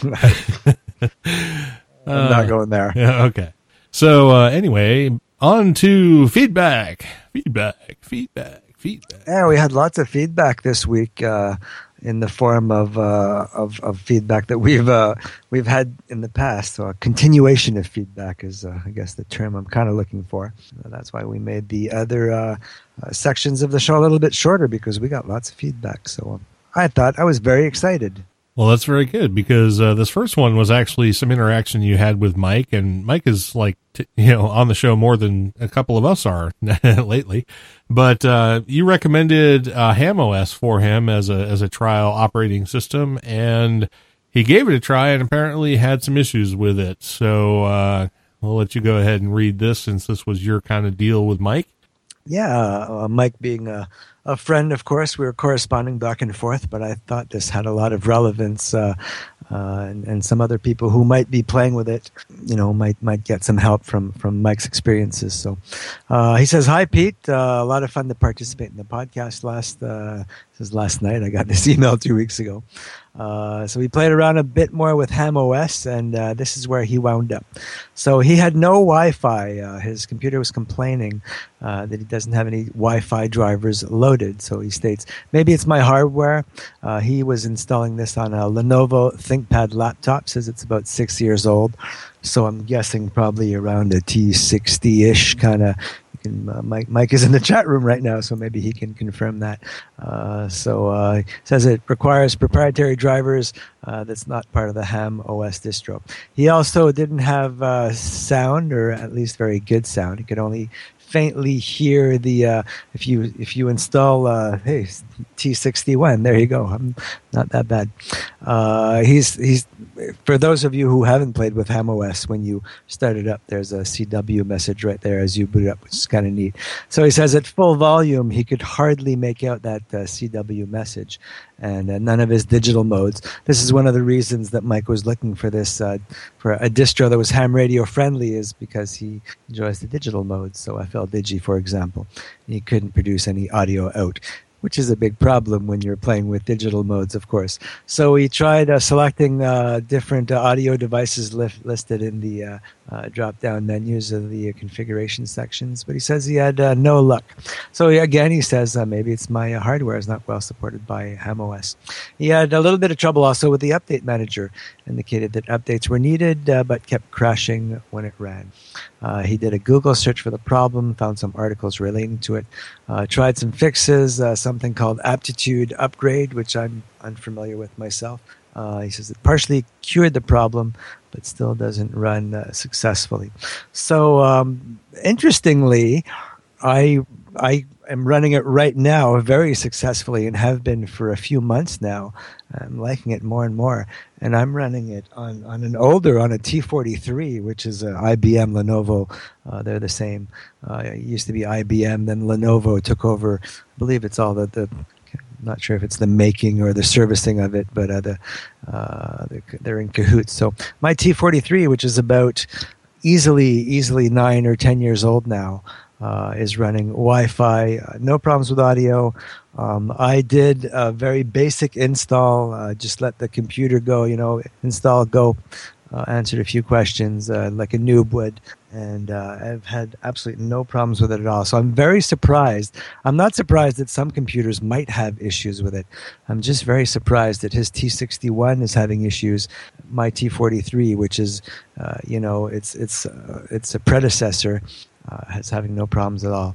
I'm not going there. Yeah, okay. So, uh, anyway, on to feedback. Feedback, feedback, feedback. Yeah, we had lots of feedback this week. Uh, in the form of, uh, of of feedback that we've uh, we've had in the past. So a continuation of feedback is, uh, I guess, the term I'm kind of looking for. Uh, that's why we made the other uh, uh, sections of the show a little bit shorter, because we got lots of feedback. So um, I thought I was very excited. Well, that's very good, because uh, this first one was actually some interaction you had with Mike, and Mike is like, t- you know, on the show more than a couple of us are lately. But uh, you recommended uh, HamOS for him as a as a trial operating system, and he gave it a try and apparently had some issues with it. So uh, we'll let you go ahead and read this, since this was your kind of deal with Mike. Yeah, uh, Mike being a, a friend, of course, we were corresponding back and forth, but I thought this had a lot of relevance uh, uh, and, and some other people who might be playing with it, you know, might might get some help from, from Mike's experiences. So uh, he says, hi, Pete. Uh, a lot of fun to participate in the podcast last, uh, this is last night. I got this email two weeks ago. Uh, so we played around a bit more with HamOS, and uh, this is where he wound up. So he had no Wi-Fi. Uh, his computer was complaining uh, that he doesn't have any Wi-Fi drivers loaded. So he states, maybe it's my hardware. Uh, he was installing this on a Lenovo ThinkPad laptop. Says it's about six years old. So I'm guessing probably around a T sixty-ish kind of. Can, uh, Mike, Mike is in the chat room right now, so maybe he can confirm that. Uh, so uh, it says it requires proprietary drivers. Uh, that's not part of the HamOS distro. He also didn't have uh, sound, or at least very good sound. He could only faintly hear the uh, if you if you install uh, hey T sixty-one. There you go. I'm not that bad. Uh, he's he's for those of you who haven't played with HamOS, when you start it up, there's a C W message right there as you boot it up, which is kind of neat. So he says at full volume, he could hardly make out that uh, C W message, and uh, none of his digital modes. This is one of the reasons that Mike was looking for this uh, for a distro that was ham radio friendly, is because he enjoys the digital modes. So F L Digi, for example, he couldn't produce any audio out, which is a big problem when you're playing with digital modes, of course. So we tried uh, selecting uh, different uh, audio devices li- listed in the uh, uh, drop-down menus of the uh, configuration sections, but he says he had uh, no luck. So he, again, he says uh, maybe it's my uh, hardware is not well supported by HamOS. He had a little bit of trouble also with the update manager, indicated that updates were needed, uh, but kept crashing when it ran. Uh, he did a Google search for the problem, found some articles relating to it, uh, tried some fixes, uh, something called Aptitude Upgrade, which I'm unfamiliar with myself. Uh, he says it partially cured the problem, but still doesn't run uh, successfully. So, um, interestingly, I I am running it right now very successfully and have been for a few months now. I'm liking it more and more. And I'm running it on, on an older, on a T forty-three, which is an I B M Lenovo. Uh, they're the same. Uh, it used to be I B M, then Lenovo took over. I believe it's all the, the not sure if it's the making or the servicing of it, but uh, the, uh, they're, they're in cahoots. So my T forty-three, which is about easily, easily nine or ten years old now, Uh, is running Wi-Fi, uh, no problems with audio. Um, I did a very basic install, uh, just let the computer go, you know, install, go, uh, answered a few questions uh, like a noob would, and uh, I've had absolutely no problems with it at all. So I'm very surprised. I'm not surprised that some computers might have issues with it. I'm just very surprised that his T sixty-one is having issues. My T forty-three, which is, uh, you know, it's it's uh, it's a predecessor, Uh, is having no problems at all.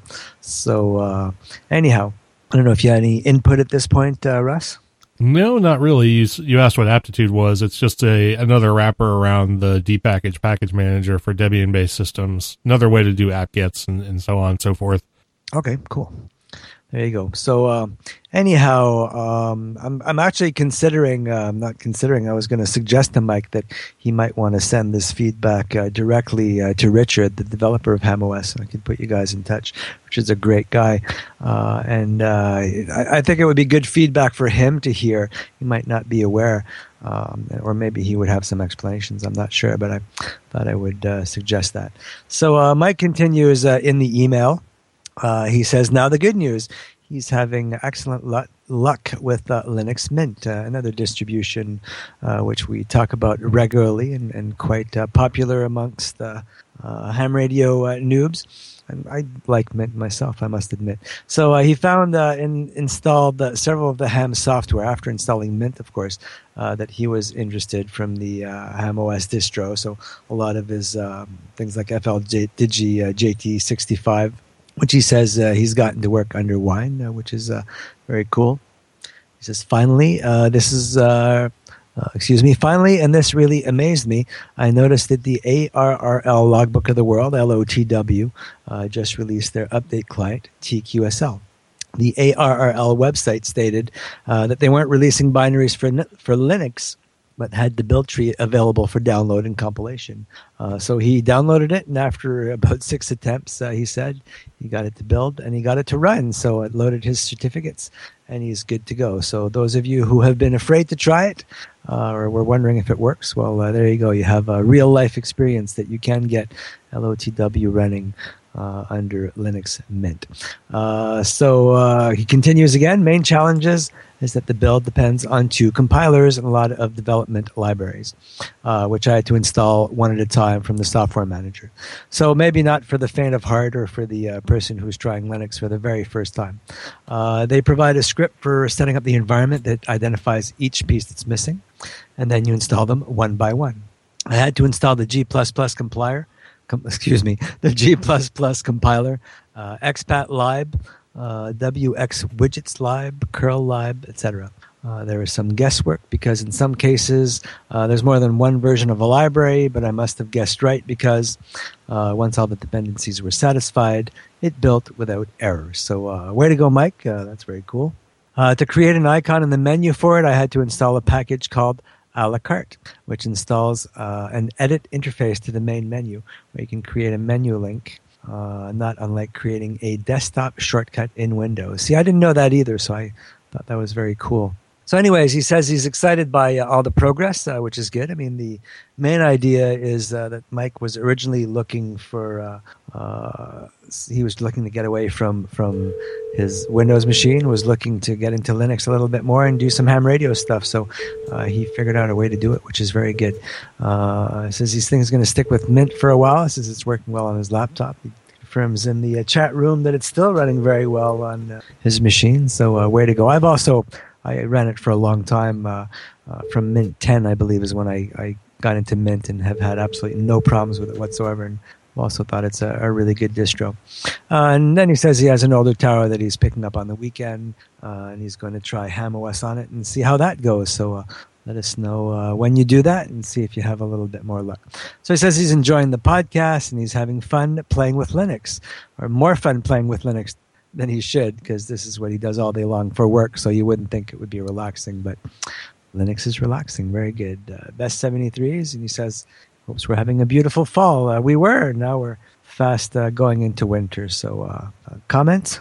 So uh, anyhow, I don't know if you had any input at this point, uh, Russ? No, not really. You, you asked what Aptitude was. It's just a another wrapper around the dpackage package manager for Debian-based systems. Another way to do apt-gets and, and so on and so forth. Okay, cool. There you go. So uh, anyhow, um, I'm I'm actually considering. Uh, I'm not considering. I was going to suggest to Mike that he might want to send this feedback uh, directly uh, to Richard, the developer of HamOS, and I could put you guys in touch. Richard's a great guy, uh, and uh, I, I think it would be good feedback for him to hear. He might not be aware, um, or maybe he would have some explanations. I'm not sure, but I thought I would uh, suggest that. So uh, Mike continues uh, in the email. Uh, he says, now the good news, he's having excellent luck, luck with uh, Linux Mint, uh, another distribution uh, which we talk about regularly and, and quite uh, popular amongst the uh, ham radio uh, noobs. And I like Mint myself, I must admit. So uh, he found uh, and installed uh, several of the ham software after installing Mint, of course, uh, that he was interested from the uh, HamOS distro. So a lot of his um, things like F L Digi uh, J T sixty-five, which he says uh, he's gotten to work under Wine, uh, which is uh, very cool. He says, finally, uh, this is, uh, uh, excuse me, finally, and this really amazed me, I noticed that the A R R L Logbook of the World, L O T W, uh, just released their update client, T Q S L. The A R R L website stated uh, that they weren't releasing binaries for for Linux but had the build tree available for download and compilation. Uh, so he downloaded it, and after about six attempts, uh, he said he got it to build and he got it to run. So it loaded his certificates, and he's good to go. So those of you who have been afraid to try it uh, or were wondering if it works, well, uh, there you go. You have a real-life experience that you can get L O T W running Uh, under Linux Mint. Uh, so uh, he continues again. Main challenges is that the build depends on two compilers and a lot of development libraries, uh, which I had to install one at a time from the software manager. So maybe not for the faint of heart or for the uh, person who's trying Linux for the very first time. Uh, they provide a script for setting up the environment that identifies each piece that's missing, and then you install them one by one. I had to install the G plus plus compiler, Com- excuse me, the G plus plus compiler, uh, expat lib, uh, W X widgets lib, curl lib, et cetera. Uh, there is some guesswork because in some cases uh, there's more than one version of a library, but I must have guessed right because uh, once all the dependencies were satisfied, it built without error. So uh, way to go, Mike. Uh, that's very cool. Uh, to create an icon in the menu for it, I had to install a package called a la carte, which installs uh, an edit interface to the main menu where you can create a menu link, uh, not unlike creating a desktop shortcut in Windows. See, I didn't know that either, so I thought that was very cool. So anyways, he says he's excited by uh, all the progress, uh, which is good. I mean, the main idea is uh, that Mike was originally looking for, uh, uh, he was looking to get away from, from his Windows machine, was looking to get into Linux a little bit more and do some ham radio stuff. So uh, he figured out a way to do it, which is very good. Uh, he says these things are going to stick with Mint for a while. He says it's working well on his laptop. He confirms in the uh, chat room that it's still running very well on uh, his machine. So uh, way to go. I've also... I ran it for a long time. Uh, uh, from Mint ten, I believe, is when I, I got into Mint and have had absolutely no problems with it whatsoever. And also thought it's a, a really good distro. Uh, and then he says he has an older tower that he's picking up on the weekend, uh, and he's going to try HamOS on it and see how that goes. So uh, let us know uh, when you do that and see if you have a little bit more luck. So he says he's enjoying the podcast and he's having fun playing with Linux, or more fun playing with Linux than he should, because this is what he does all day long for work, so you wouldn't think it would be relaxing, but Linux is relaxing. Very good. Uh, best seventy-threes, and he says, hopes we're having a beautiful fall. Uh, we were. Now we're fast uh, going into winter. So uh, uh, comments?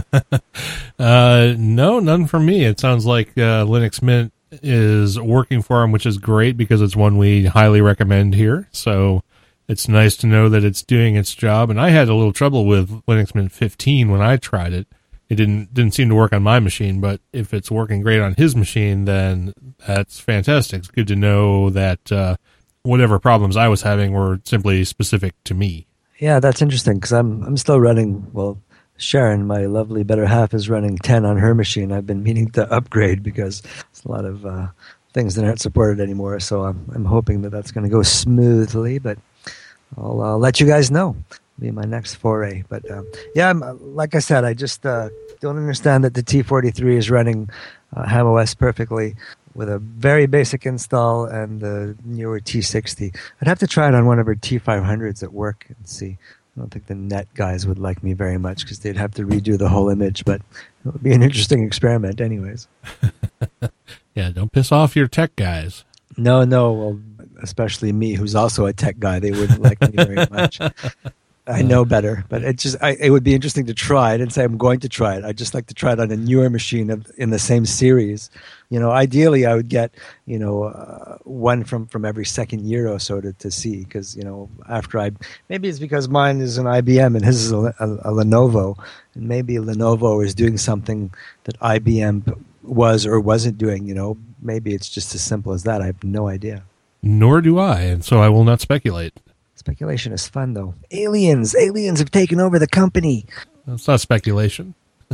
uh, no, none from me. It sounds like uh, Linux Mint is working for him, which is great because it's one we highly recommend here. So it's nice to know that it's doing its job. And I had a little trouble with Linux Mint fifteen when I tried it. It didn't didn't seem to work on my machine, but if it's working great on his machine, then that's fantastic. It's good to know that uh, whatever problems I was having were simply specific to me. Yeah, that's interesting because I'm I'm still running. Well, Sharon, my lovely better half, is running ten on her machine. I've been meaning to upgrade because there's a lot of uh, things that aren't supported anymore. So I'm I'm hoping that that's going to go smoothly, but I'll uh, let you guys know. Be my next foray. But uh, yeah, I'm, like I said, I just uh, don't understand that the T forty-three is running uh, HamOS perfectly with a very basic install and the newer T sixty. I'd have to try it on one of our T five hundreds at work and see. I don't think the net guys would like me very much because they'd have to redo the whole image, but it would be an interesting experiment anyways. Yeah, don't piss off your tech guys. No, no, well, especially me, who's also a tech guy. They wouldn't like me very much. I know better, but it just I, it would be interesting to try. I didn't say I'm going to try it. I'd just like to try it on a newer machine of, in the same series. You know, ideally, I would get, you know, uh, one from, from every second year or so to, to see, because, you know, after I, maybe it's because mine is an I B M and his is a, a, a Lenovo, and maybe Lenovo is doing something that I B M was or wasn't doing, you know. Maybe it's just as simple as that. I have no idea. Nor do I, and so I will not speculate. Speculation is fun, though. Aliens! Aliens have taken over the company! That's not speculation.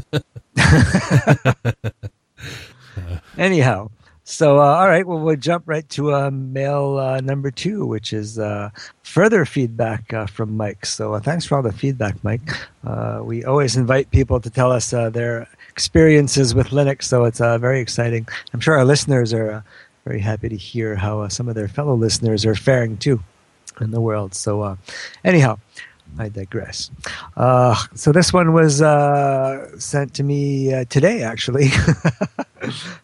Anyhow, so, uh, all right, well, we'll jump right to uh, mail uh, number two, which is uh, further feedback uh, from Mike. So uh, thanks for all the feedback, Mike. Uh, we always invite people to tell us uh, their experiences with Linux, so it's uh, very exciting. I'm sure our listeners are uh, very happy to hear how uh, some of their fellow listeners are faring, too, in the world. So uh, anyhow, I digress. Uh, so this one was uh, sent to me uh, today, actually.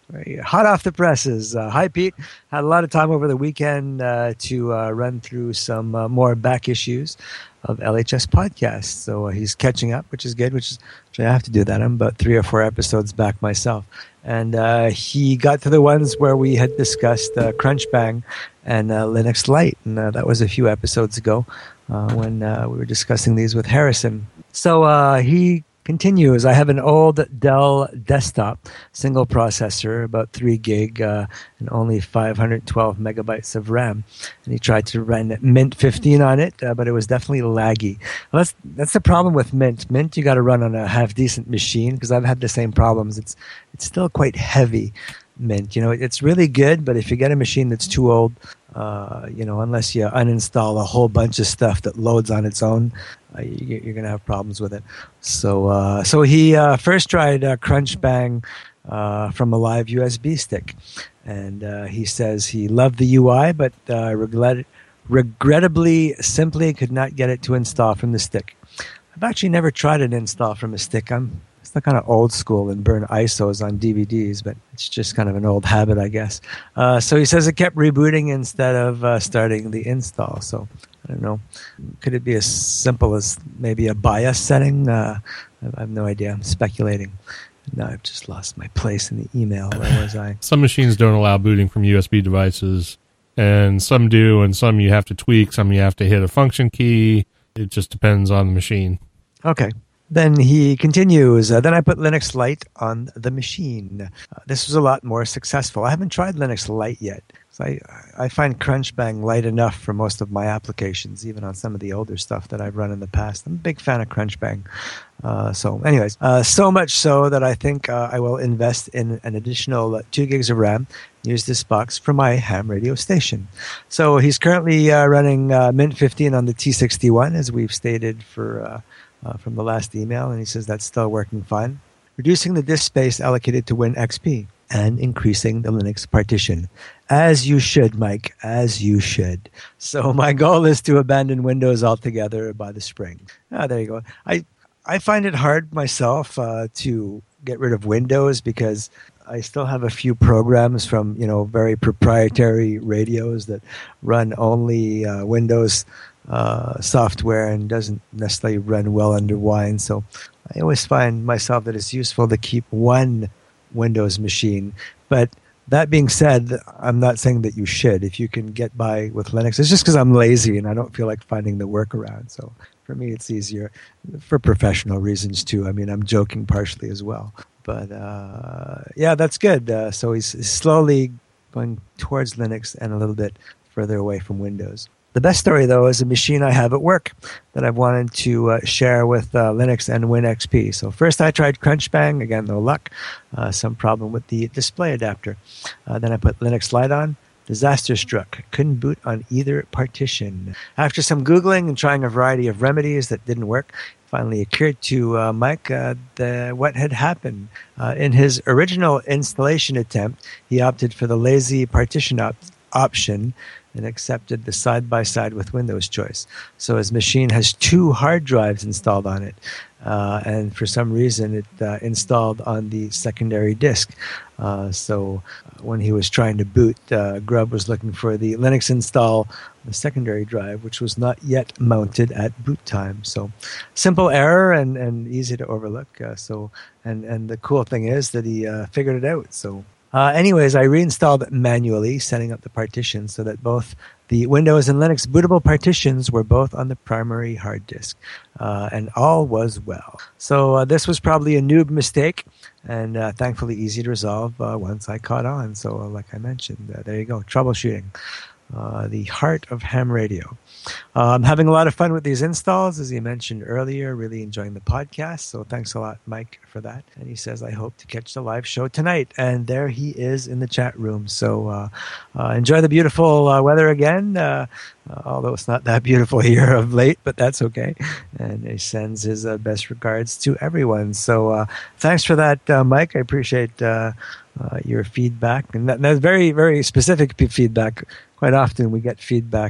Very hot off the presses. Uh, hi, Pete. Had a lot of time over the weekend uh, to uh, run through some uh, more back issues of L H S podcasts. So uh, he's catching up, which is good, which is which I have to do that. I'm about three or four episodes back myself. And uh, he got to the ones where we had discussed uh, Crunchbang and uh, Linux Lite. And uh, that was a few episodes ago uh, when uh, we were discussing these with Harrison. So uh, he continues. I have an old Dell desktop, single processor, about three gig, uh, and only five hundred twelve megabytes of RAM. And he tried to run Mint fifteen on it, uh, but it was definitely laggy. Well, that's that's the problem with Mint. Mint, you got to run on a half decent machine, because I've had the same problems. It's it's still quite heavy. Mint, you know, it's really good, but if you get a machine that's too old, uh, you know, unless you uninstall a whole bunch of stuff that loads on its own, uh, you, you're going to have problems with it. So, uh, so he uh, first tried uh, Crunchbang uh, from a live U S B stick, and uh, he says he loved the U I, but uh, regret, regrettably, simply could not get it to install from the stick. I've actually never tried an install from a stick. I'm It's kind of old school and burn I S Os on D V Ds, but it's just kind of an old habit, I guess. Uh, so he says it kept rebooting instead of uh, starting the install. So I don't know. Could it be as simple as maybe a BIOS setting? Uh, I have no idea. I'm speculating. No, I've just lost my place in the email. Where was I? Some machines don't allow booting from U S B devices, and some do, and some you have to tweak. Some you have to hit a function key. It just depends on the machine. Okay. Then he continues, uh, then I put Linux Lite on the machine. Uh, this was a lot more successful. I haven't tried Linux Lite yet. So I, I find Crunchbang light enough for most of my applications, even on some of the older stuff that I've run in the past. I'm a big fan of Crunchbang. Uh, so anyways, uh, so much so that I think uh, I will invest in an additional uh, two gigs of RAM, use this box for my ham radio station. So he's currently uh, running uh, Mint fifteen on the T sixty-one, as we've stated for... Uh, Uh, from the last email, and he says that's still working fine. Reducing the disk space allocated to WinXP and increasing the Linux partition. As you should, Mike, as you should. So my goal is to abandon Windows altogether by the spring. Ah, there you go. I, I find it hard myself uh, to get rid of Windows because I still have a few programs from, you know, very proprietary radios that run only uh, Windows Uh, software and doesn't necessarily run well under Wine. So I always find myself that it's useful to keep one Windows machine. But that being said, I'm not saying that you should. If you can get by with Linux, it's just because I'm lazy and I don't feel like finding the workaround. So for me, it's easier for professional reasons too. I mean, I'm joking partially as well. But uh, yeah, that's good. Uh, so he's slowly going towards Linux and a little bit further away from Windows. The best story, though, is a machine I have at work that I've wanted to uh, share with uh, Linux and WinXP. So first I tried Crunchbang. Again, no luck. Uh, some problem with the display adapter. Uh, then I put Linux Lite on. Disaster struck. Couldn't boot on either partition. After some Googling and trying a variety of remedies that didn't work, finally occurred to uh, Mike uh, the, what had happened. Uh, in his original installation attempt, he opted for the lazy partition op- option and accepted the side-by-side with Windows choice. So his machine has two hard drives installed on it. Uh, and for some reason, it uh, installed on the secondary disk. Uh, so when he was trying to boot, uh, Grub was looking for the Linux install on the secondary drive, which was not yet mounted at boot time. So simple error and, and easy to overlook. Uh, so and, and the cool thing is that he uh, figured it out. So Uh, anyways, I reinstalled it manually, setting up the partitions so that both the Windows and Linux bootable partitions were both on the primary hard disk, uh, and all was well. So uh, this was probably a noob mistake, and uh, thankfully easy to resolve uh, once I caught on. So uh, like I mentioned, uh, there you go, troubleshooting. Uh, the heart of ham radio. Uh, I'm having a lot of fun with these installs, as he mentioned earlier, really enjoying the podcast. So thanks a lot, Mike, for that. And he says, I hope to catch the live show tonight. And there he is in the chat room. So uh, uh, enjoy the beautiful uh, weather again, uh, uh, although it's not that beautiful here of late, but that's okay. And he sends his uh, best regards to everyone. So uh, thanks for that, uh, Mike. I appreciate uh, uh, your feedback. And that, that's very, very specific feedback. Quite often we get feedback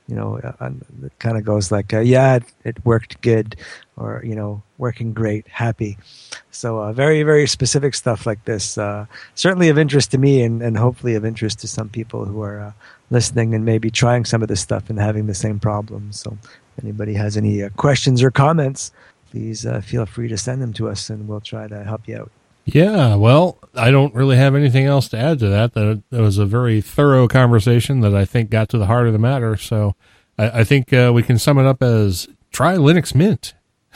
you know, uh, it kind of goes like, uh, yeah, it, it worked good, or, you know, working great, happy. So uh, very, very specific stuff like this. Uh, certainly of interest to me, and, and hopefully of interest to some people who are uh, listening and maybe trying some of this stuff and having the same problems. So if anybody has any uh, questions or comments, please uh, feel free to send them to us, and we'll try to help you out. Yeah, well, I don't really have anything else to add to that. That, that was a very thorough conversation that I think got to the heart of the matter. So I, I think uh, we can sum it up as try Linux Mint.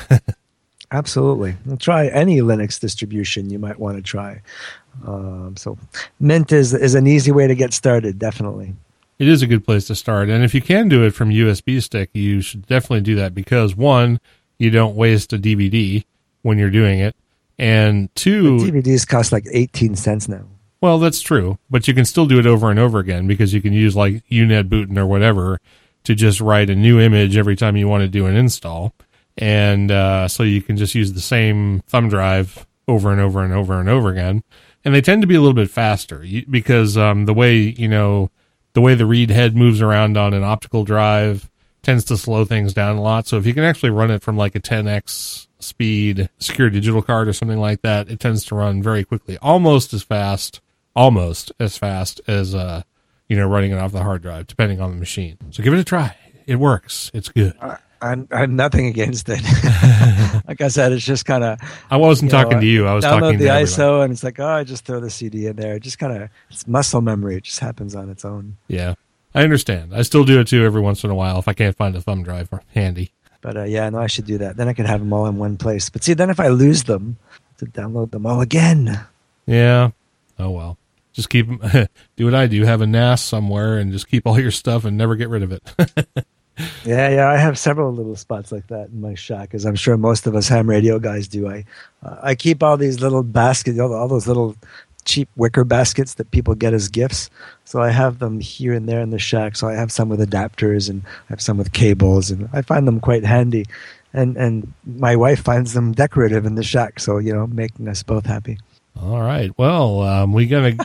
Absolutely. We'll try any Linux distribution you might want to try. Um, so Mint is is an easy way to get started, definitely. It is a good place to start. And if you can do it from U S B stick, you should definitely do that because, one, you don't waste a D V D when you're doing it. And two, the D V Ds cost like eighteen cents now. Well, that's true, but you can still do it over and over again because you can use like U N E D Booten or whatever to just write a new image every time you want to do an install. And uh, so you can just use the same thumb drive over and over and over and over again. And they tend to be a little bit faster because um, the way, you know, the way the read head moves around on an optical drive tends to slow things down a lot. So if you can actually run it from like a ten x speed secure digital card or something like that, it tends to run very quickly, almost as fast, almost as fast as, uh, you know, running it off the hard drive, depending on the machine. So give it a try. It works. It's good. Uh, I'm, I'm nothing against it. Like I said, it's just kind of. I wasn't talking know, to you. I was talking to download the everybody. I S O, and it's like, oh, I just throw the C D in there. It just kind of, it's muscle memory. It just happens on its own. Yeah, I understand. I still do it too every once in a while if I can't find a thumb drive handy. But uh, yeah, no, I should do that. Then I could have them all in one place. But see, then if I lose them, to download them all again. Yeah. Oh well. Just keep them. Do what I do. Have a N A S somewhere and just keep all your stuff and never get rid of it. Yeah, yeah, I have several little spots like that in my shack, as I'm sure most of us ham radio guys do. I, uh, I keep all these little baskets, all, all those little cheap wicker baskets that people get as gifts. So I have them here and there in the shack. So I have some with adapters, and I have some with cables, and I find them quite handy. And and my wife finds them decorative in the shack. So, you know, making us both happy. All right. Well, um, we gotta.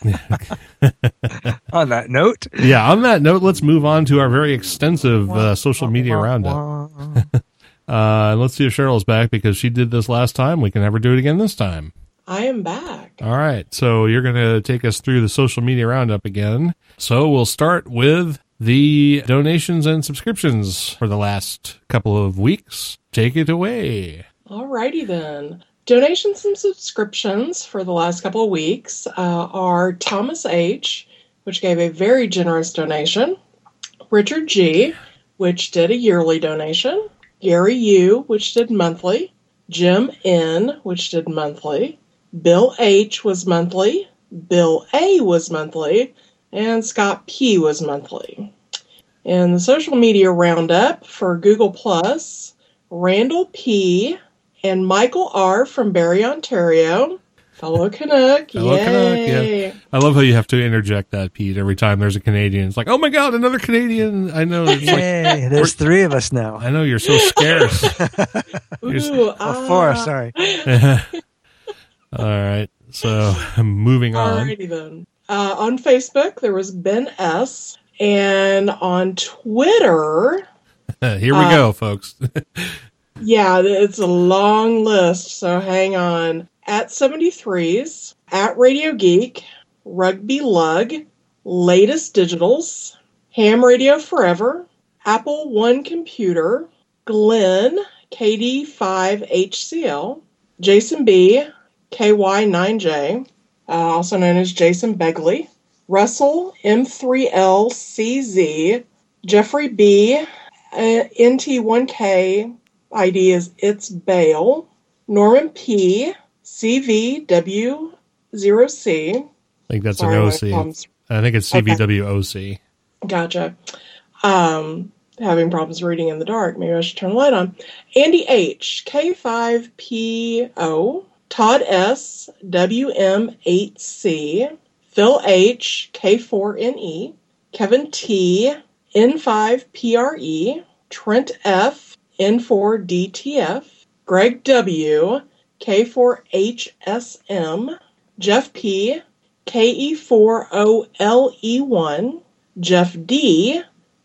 On that note, yeah. On that note, let's move on to our very extensive uh, social media roundup. uh, let's see if Cheryl's back because she did this last time. We can never do it again this time. I am back. All right. So you're gonna take us through the social media roundup again. So we'll start with the donations and subscriptions for the last couple of weeks. Take it away. All righty then. Donations and subscriptions for the last couple of weeks uh, are Thomas H., which gave a very generous donation, Richard G., which did a yearly donation, Gary U., which did monthly, Jim N., which did monthly, Bill H. was monthly, Bill A. was monthly, and Scott P. was monthly. In the social media roundup for Google Plus, Randall P., and Michael R. from Barrie, Ontario. Fellow Canuck. Fellow Yay. Canuck, yeah. I love how you have to interject that, Pete, every time there's a Canadian. It's like, oh my God, another Canadian. I know. It's Yay, like, there's three of us now. I know, you're so scarce. Ooh, you're, oh, four, sorry. All right. So moving on. Alrighty then. Uh, on Facebook, there was Ben S. And on Twitter. Here we uh, go, folks. Yeah, it's a long list, so hang on. At seventy-threes, at Radio Geek, Rugby Lug, Latest Digitals, Ham Radio Forever, Apple One Computer, Glenn, K D five H C L, Jason B., K Y nine J, uh, also known as Jason Begley, Russell, M three L C Z, Jeffrey B., uh, N T one K, I D is It's Bale, Norman P., C V W zero C. I think that's Sorry, an O C. I think it's C V W O C. Okay. Gotcha. Um, having problems reading in the dark. Maybe I should turn the light on. Andy H., K five P O, Todd S., W M eight C, Phil H., K four N E, Kevin T., N five P R E, Trent F., N four D T F, Greg W., K four H S M, Jeff P., K E four O L E one, Jeff D.,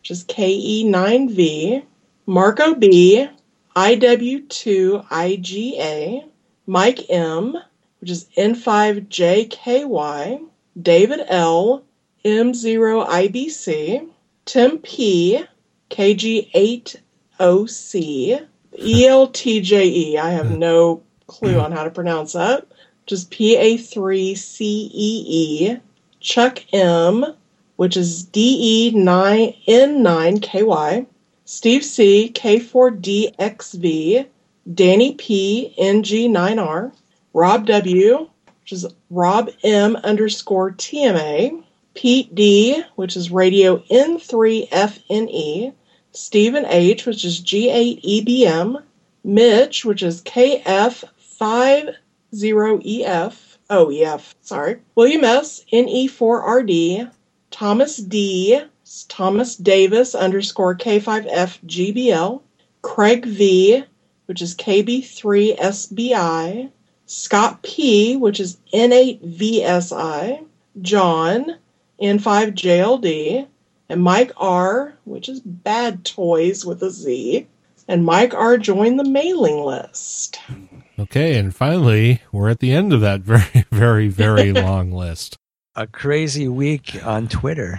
which is K E nine V, Marco B, I W two I G A, Mike M, which is N five J K Y, David L, M zero I B C, Tim P, K G eight O C, E L T J E, I have no clue on how to pronounce that, which is P A three C E E, Chuck M, which is D E nine N nine K Y, Steve C, K four D X V, Danny P, N G nine R, Rob W, which is Rob M underscore T M A, Pete D, which is Radio N three F N E, Stephen H, which is G eight E B M, Mitch, which is K F five zero E F, oh, E F, sorry, William S, N E four R D, Thomas D, Thomas Davis underscore K five F G B L, Craig V, which is K B three S B I, Scott P, which is N eight V S I, John, N five J L D, and Mike R, which is Bad Toys with a Z, and Mike R joined the mailing list. Okay, and finally, we're at the end of that very, very, very long list. A crazy week on Twitter.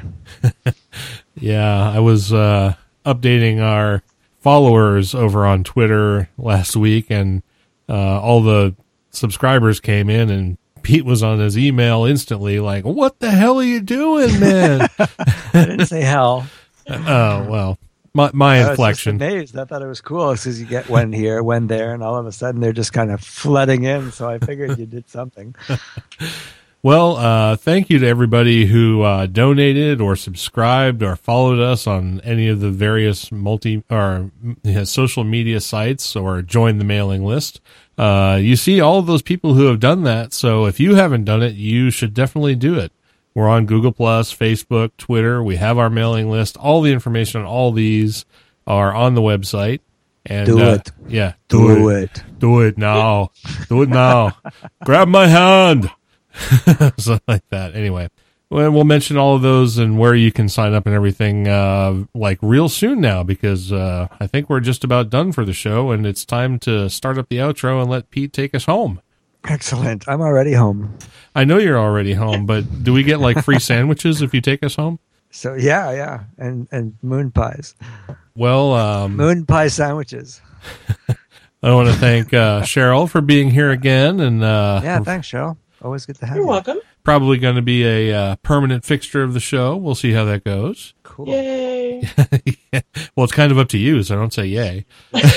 Yeah, I was uh, updating our followers over on Twitter last week, and uh, all the subscribers came in, and Pete was on his email instantly like, what the hell are you doing, man? I didn't say hell. Oh, well, my, my I inflection. was just amazed. I thought it was cool because you get one here, one there, and all of a sudden they're just kind of flooding in, so I figured you did something. Well, uh, thank you to everybody who uh, donated or subscribed or followed us on any of the various multi or you know, social media sites or joined the mailing list. Uh, you see all of those people who have done that. So if you haven't done it, you should definitely do it. We're on Google Plus, Facebook, Twitter. We have our mailing list. All the information on all these are on the website. And, do uh, it. Yeah. Do, do it. it. Do it now. Do it now. Grab my hand. Something like that. Anyway, well, we'll mention all of those and where you can sign up and everything, uh, like real soon now, because, uh, I think we're just about done for the show and it's time to start up the outro and let Pete take us home. Excellent. I'm already home. I know you're already home, but do we get like free sandwiches if you take us home? So yeah, yeah. And, and moon pies, Well, um, moon pie sandwiches. I want to thank, uh, Cheryl for being here again and, uh, Yeah. Thanks, Cheryl. Always good to have You're you. welcome. probably going to be a, uh, permanent fixture of the show. We'll see how that goes. Cool. Yay. Well, it's kind of up to you, so don't say yay.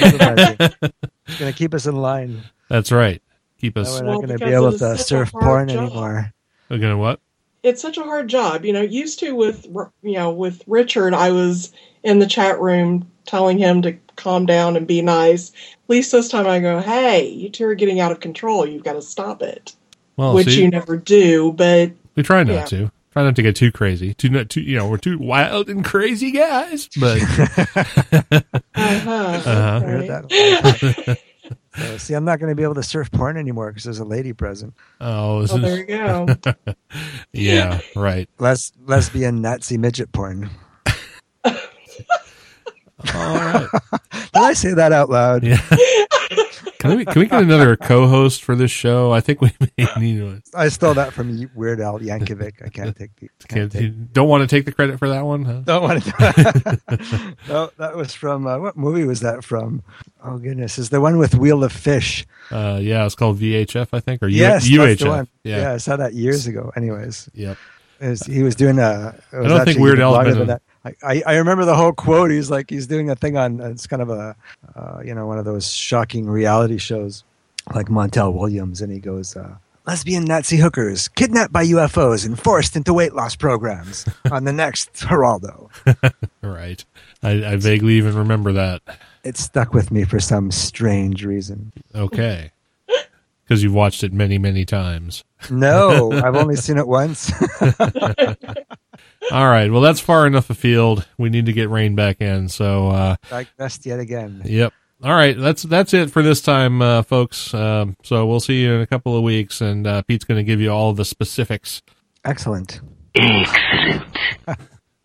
It's going to keep us in line. That's right. Keep Now us. we're not Well, going to because be able it is to such a surf hard porn job. anymore. We're gonna what? It's such a hard job. You know, used to with, you know, with Richard, I was in the chat room telling him to calm down and be nice. At least this time I go, hey, you two are getting out of control. You've got to stop it. Well, Which see, you never do, but we try not yeah. to. Try not to get too crazy. Too, not too, you know, we're two wild and crazy guys. But uh-huh. Uh-huh. Heard okay. that. So, see, I'm not going to be able to surf porn anymore because there's a lady present. oh, this Oh, is- there you go. yeah, right. Les- lesbian Nazi midget porn. All right. Did I say that out loud? Yeah. Can we can we get another co-host for this show? I think we may need one. I stole that from Weird Al Yankovic. I can't take the. Can't Can't, you take, don't want to take the credit for that one, huh? don't want to. No, that was from uh, what movie was that from? Oh goodness, is the one with Wheel of Fish? Uh, yeah, it's called V H F, I think, or U- Yes, U that's H F. the one. Yeah. Yeah, I saw that years ago. Anyways, Yep. it was, he was doing a. It was I don't think actually Weird even Al's longer been than in- that. I, I, I remember the whole quote. He's like he's doing a thing on. It's kind of a, uh, you know, one of those shocking reality shows, like Montel Williams, and he goes, uh, "Lesbian Nazi hookers kidnapped by U F Os and forced into weight loss programs on the next Geraldo." Right. I, I vaguely even remember that. It stuck with me for some strange reason. Okay. Because you've watched it many, many times. No, I've only seen it once. All right. Well, that's far enough afield. We need to get Rain back in. So, uh, Digressed yet again. yep. All right. That's that's it for this time, uh, folks. Um, so we'll see you in a couple of weeks, and uh, Pete's going to give you all the specifics. Excellent.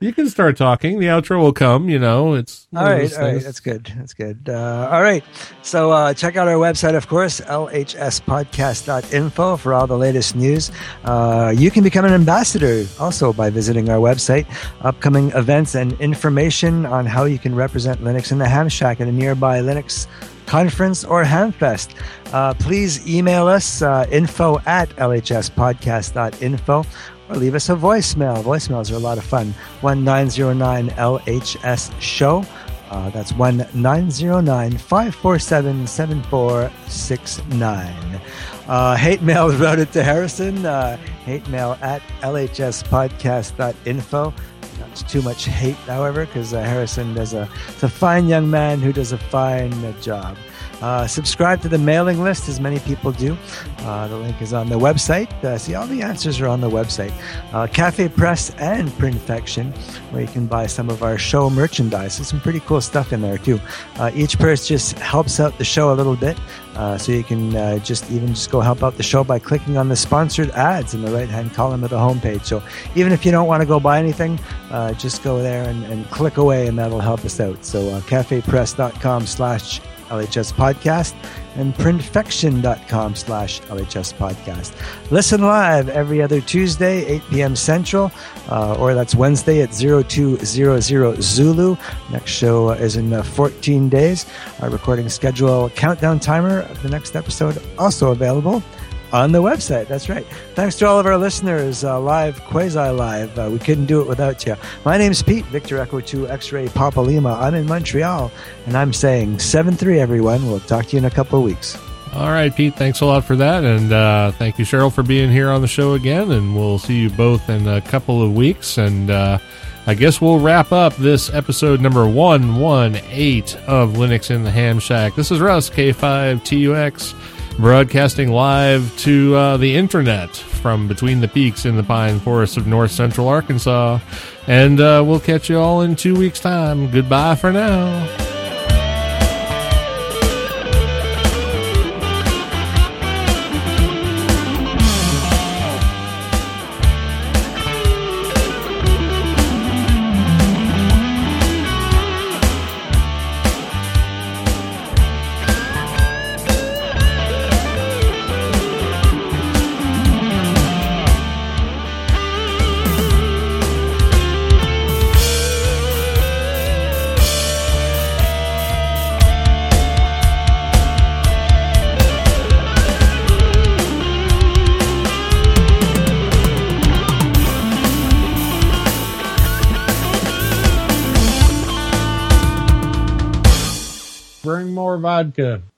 You can start talking. The outro will come, you know. It's all right, all right. That's good. That's good. Uh, all right. So uh, check out our website, of course, L H S podcast dot info for all the latest news. Uh, you can become an ambassador also by visiting our website. Upcoming events and information on how you can represent Linux in the Ham Shack at a nearby Linux conference or Hamfest. Uh, please email us, uh, info at L H S podcast dot info. Or leave us a voicemail. Voicemails are a lot of fun. one nine zero nine L H S show. Uh, that's one nine zero nine, five four seven, seven four six nine. Uh, hate mail is routed to Harrison. Uh, hate mail at L H S podcast dot info. Not too much hate, however, because uh, Harrison does a, is a fine young man who does a fine uh, job. Uh, subscribe to the mailing list, as many people do. Uh, the link is on the website. Uh, see, all the answers are on the website. Uh, Cafe Press and Printfection, where you can buy some of our show merchandise. There's some pretty cool stuff in there, too. Uh, each purchase just helps out the show a little bit. Uh, so you can uh, just even just go help out the show by clicking on the sponsored ads in the right-hand column of the homepage. So even if you don't want to go buy anything, uh, just go there and, and click away, and that'll help us out. So uh, cafepress.com slash LHS podcast and printfection.com slash LHS podcast. Listen live every other Tuesday, eight p.m. Central, uh, or that's Wednesday at zero two zero zero Zulu. Next show is in uh, fourteen days. Our recording schedule countdown timer of the next episode also available on the website. That's right. Thanks to all of our listeners, uh, live, quasi-live. Uh, we couldn't do it without you. My name's Pete, Victor Echo two X-Ray Papa Lima. I'm in Montreal, and I'm saying seven three, everyone. We'll talk to you in a couple of weeks. All right, Pete, thanks a lot for that. And uh, thank you, Cheryl, for being here on the show again. And we'll see you both in a couple of weeks. And uh, I guess we'll wrap up this episode number one eighteen of Linux in the Ham Shack. This is Russ, K five T U X. Broadcasting live to uh, the internet from between the peaks in the pine forests of north central Arkansas. And uh, we'll catch you all in two weeks' time. Goodbye for now. Bring more vodka.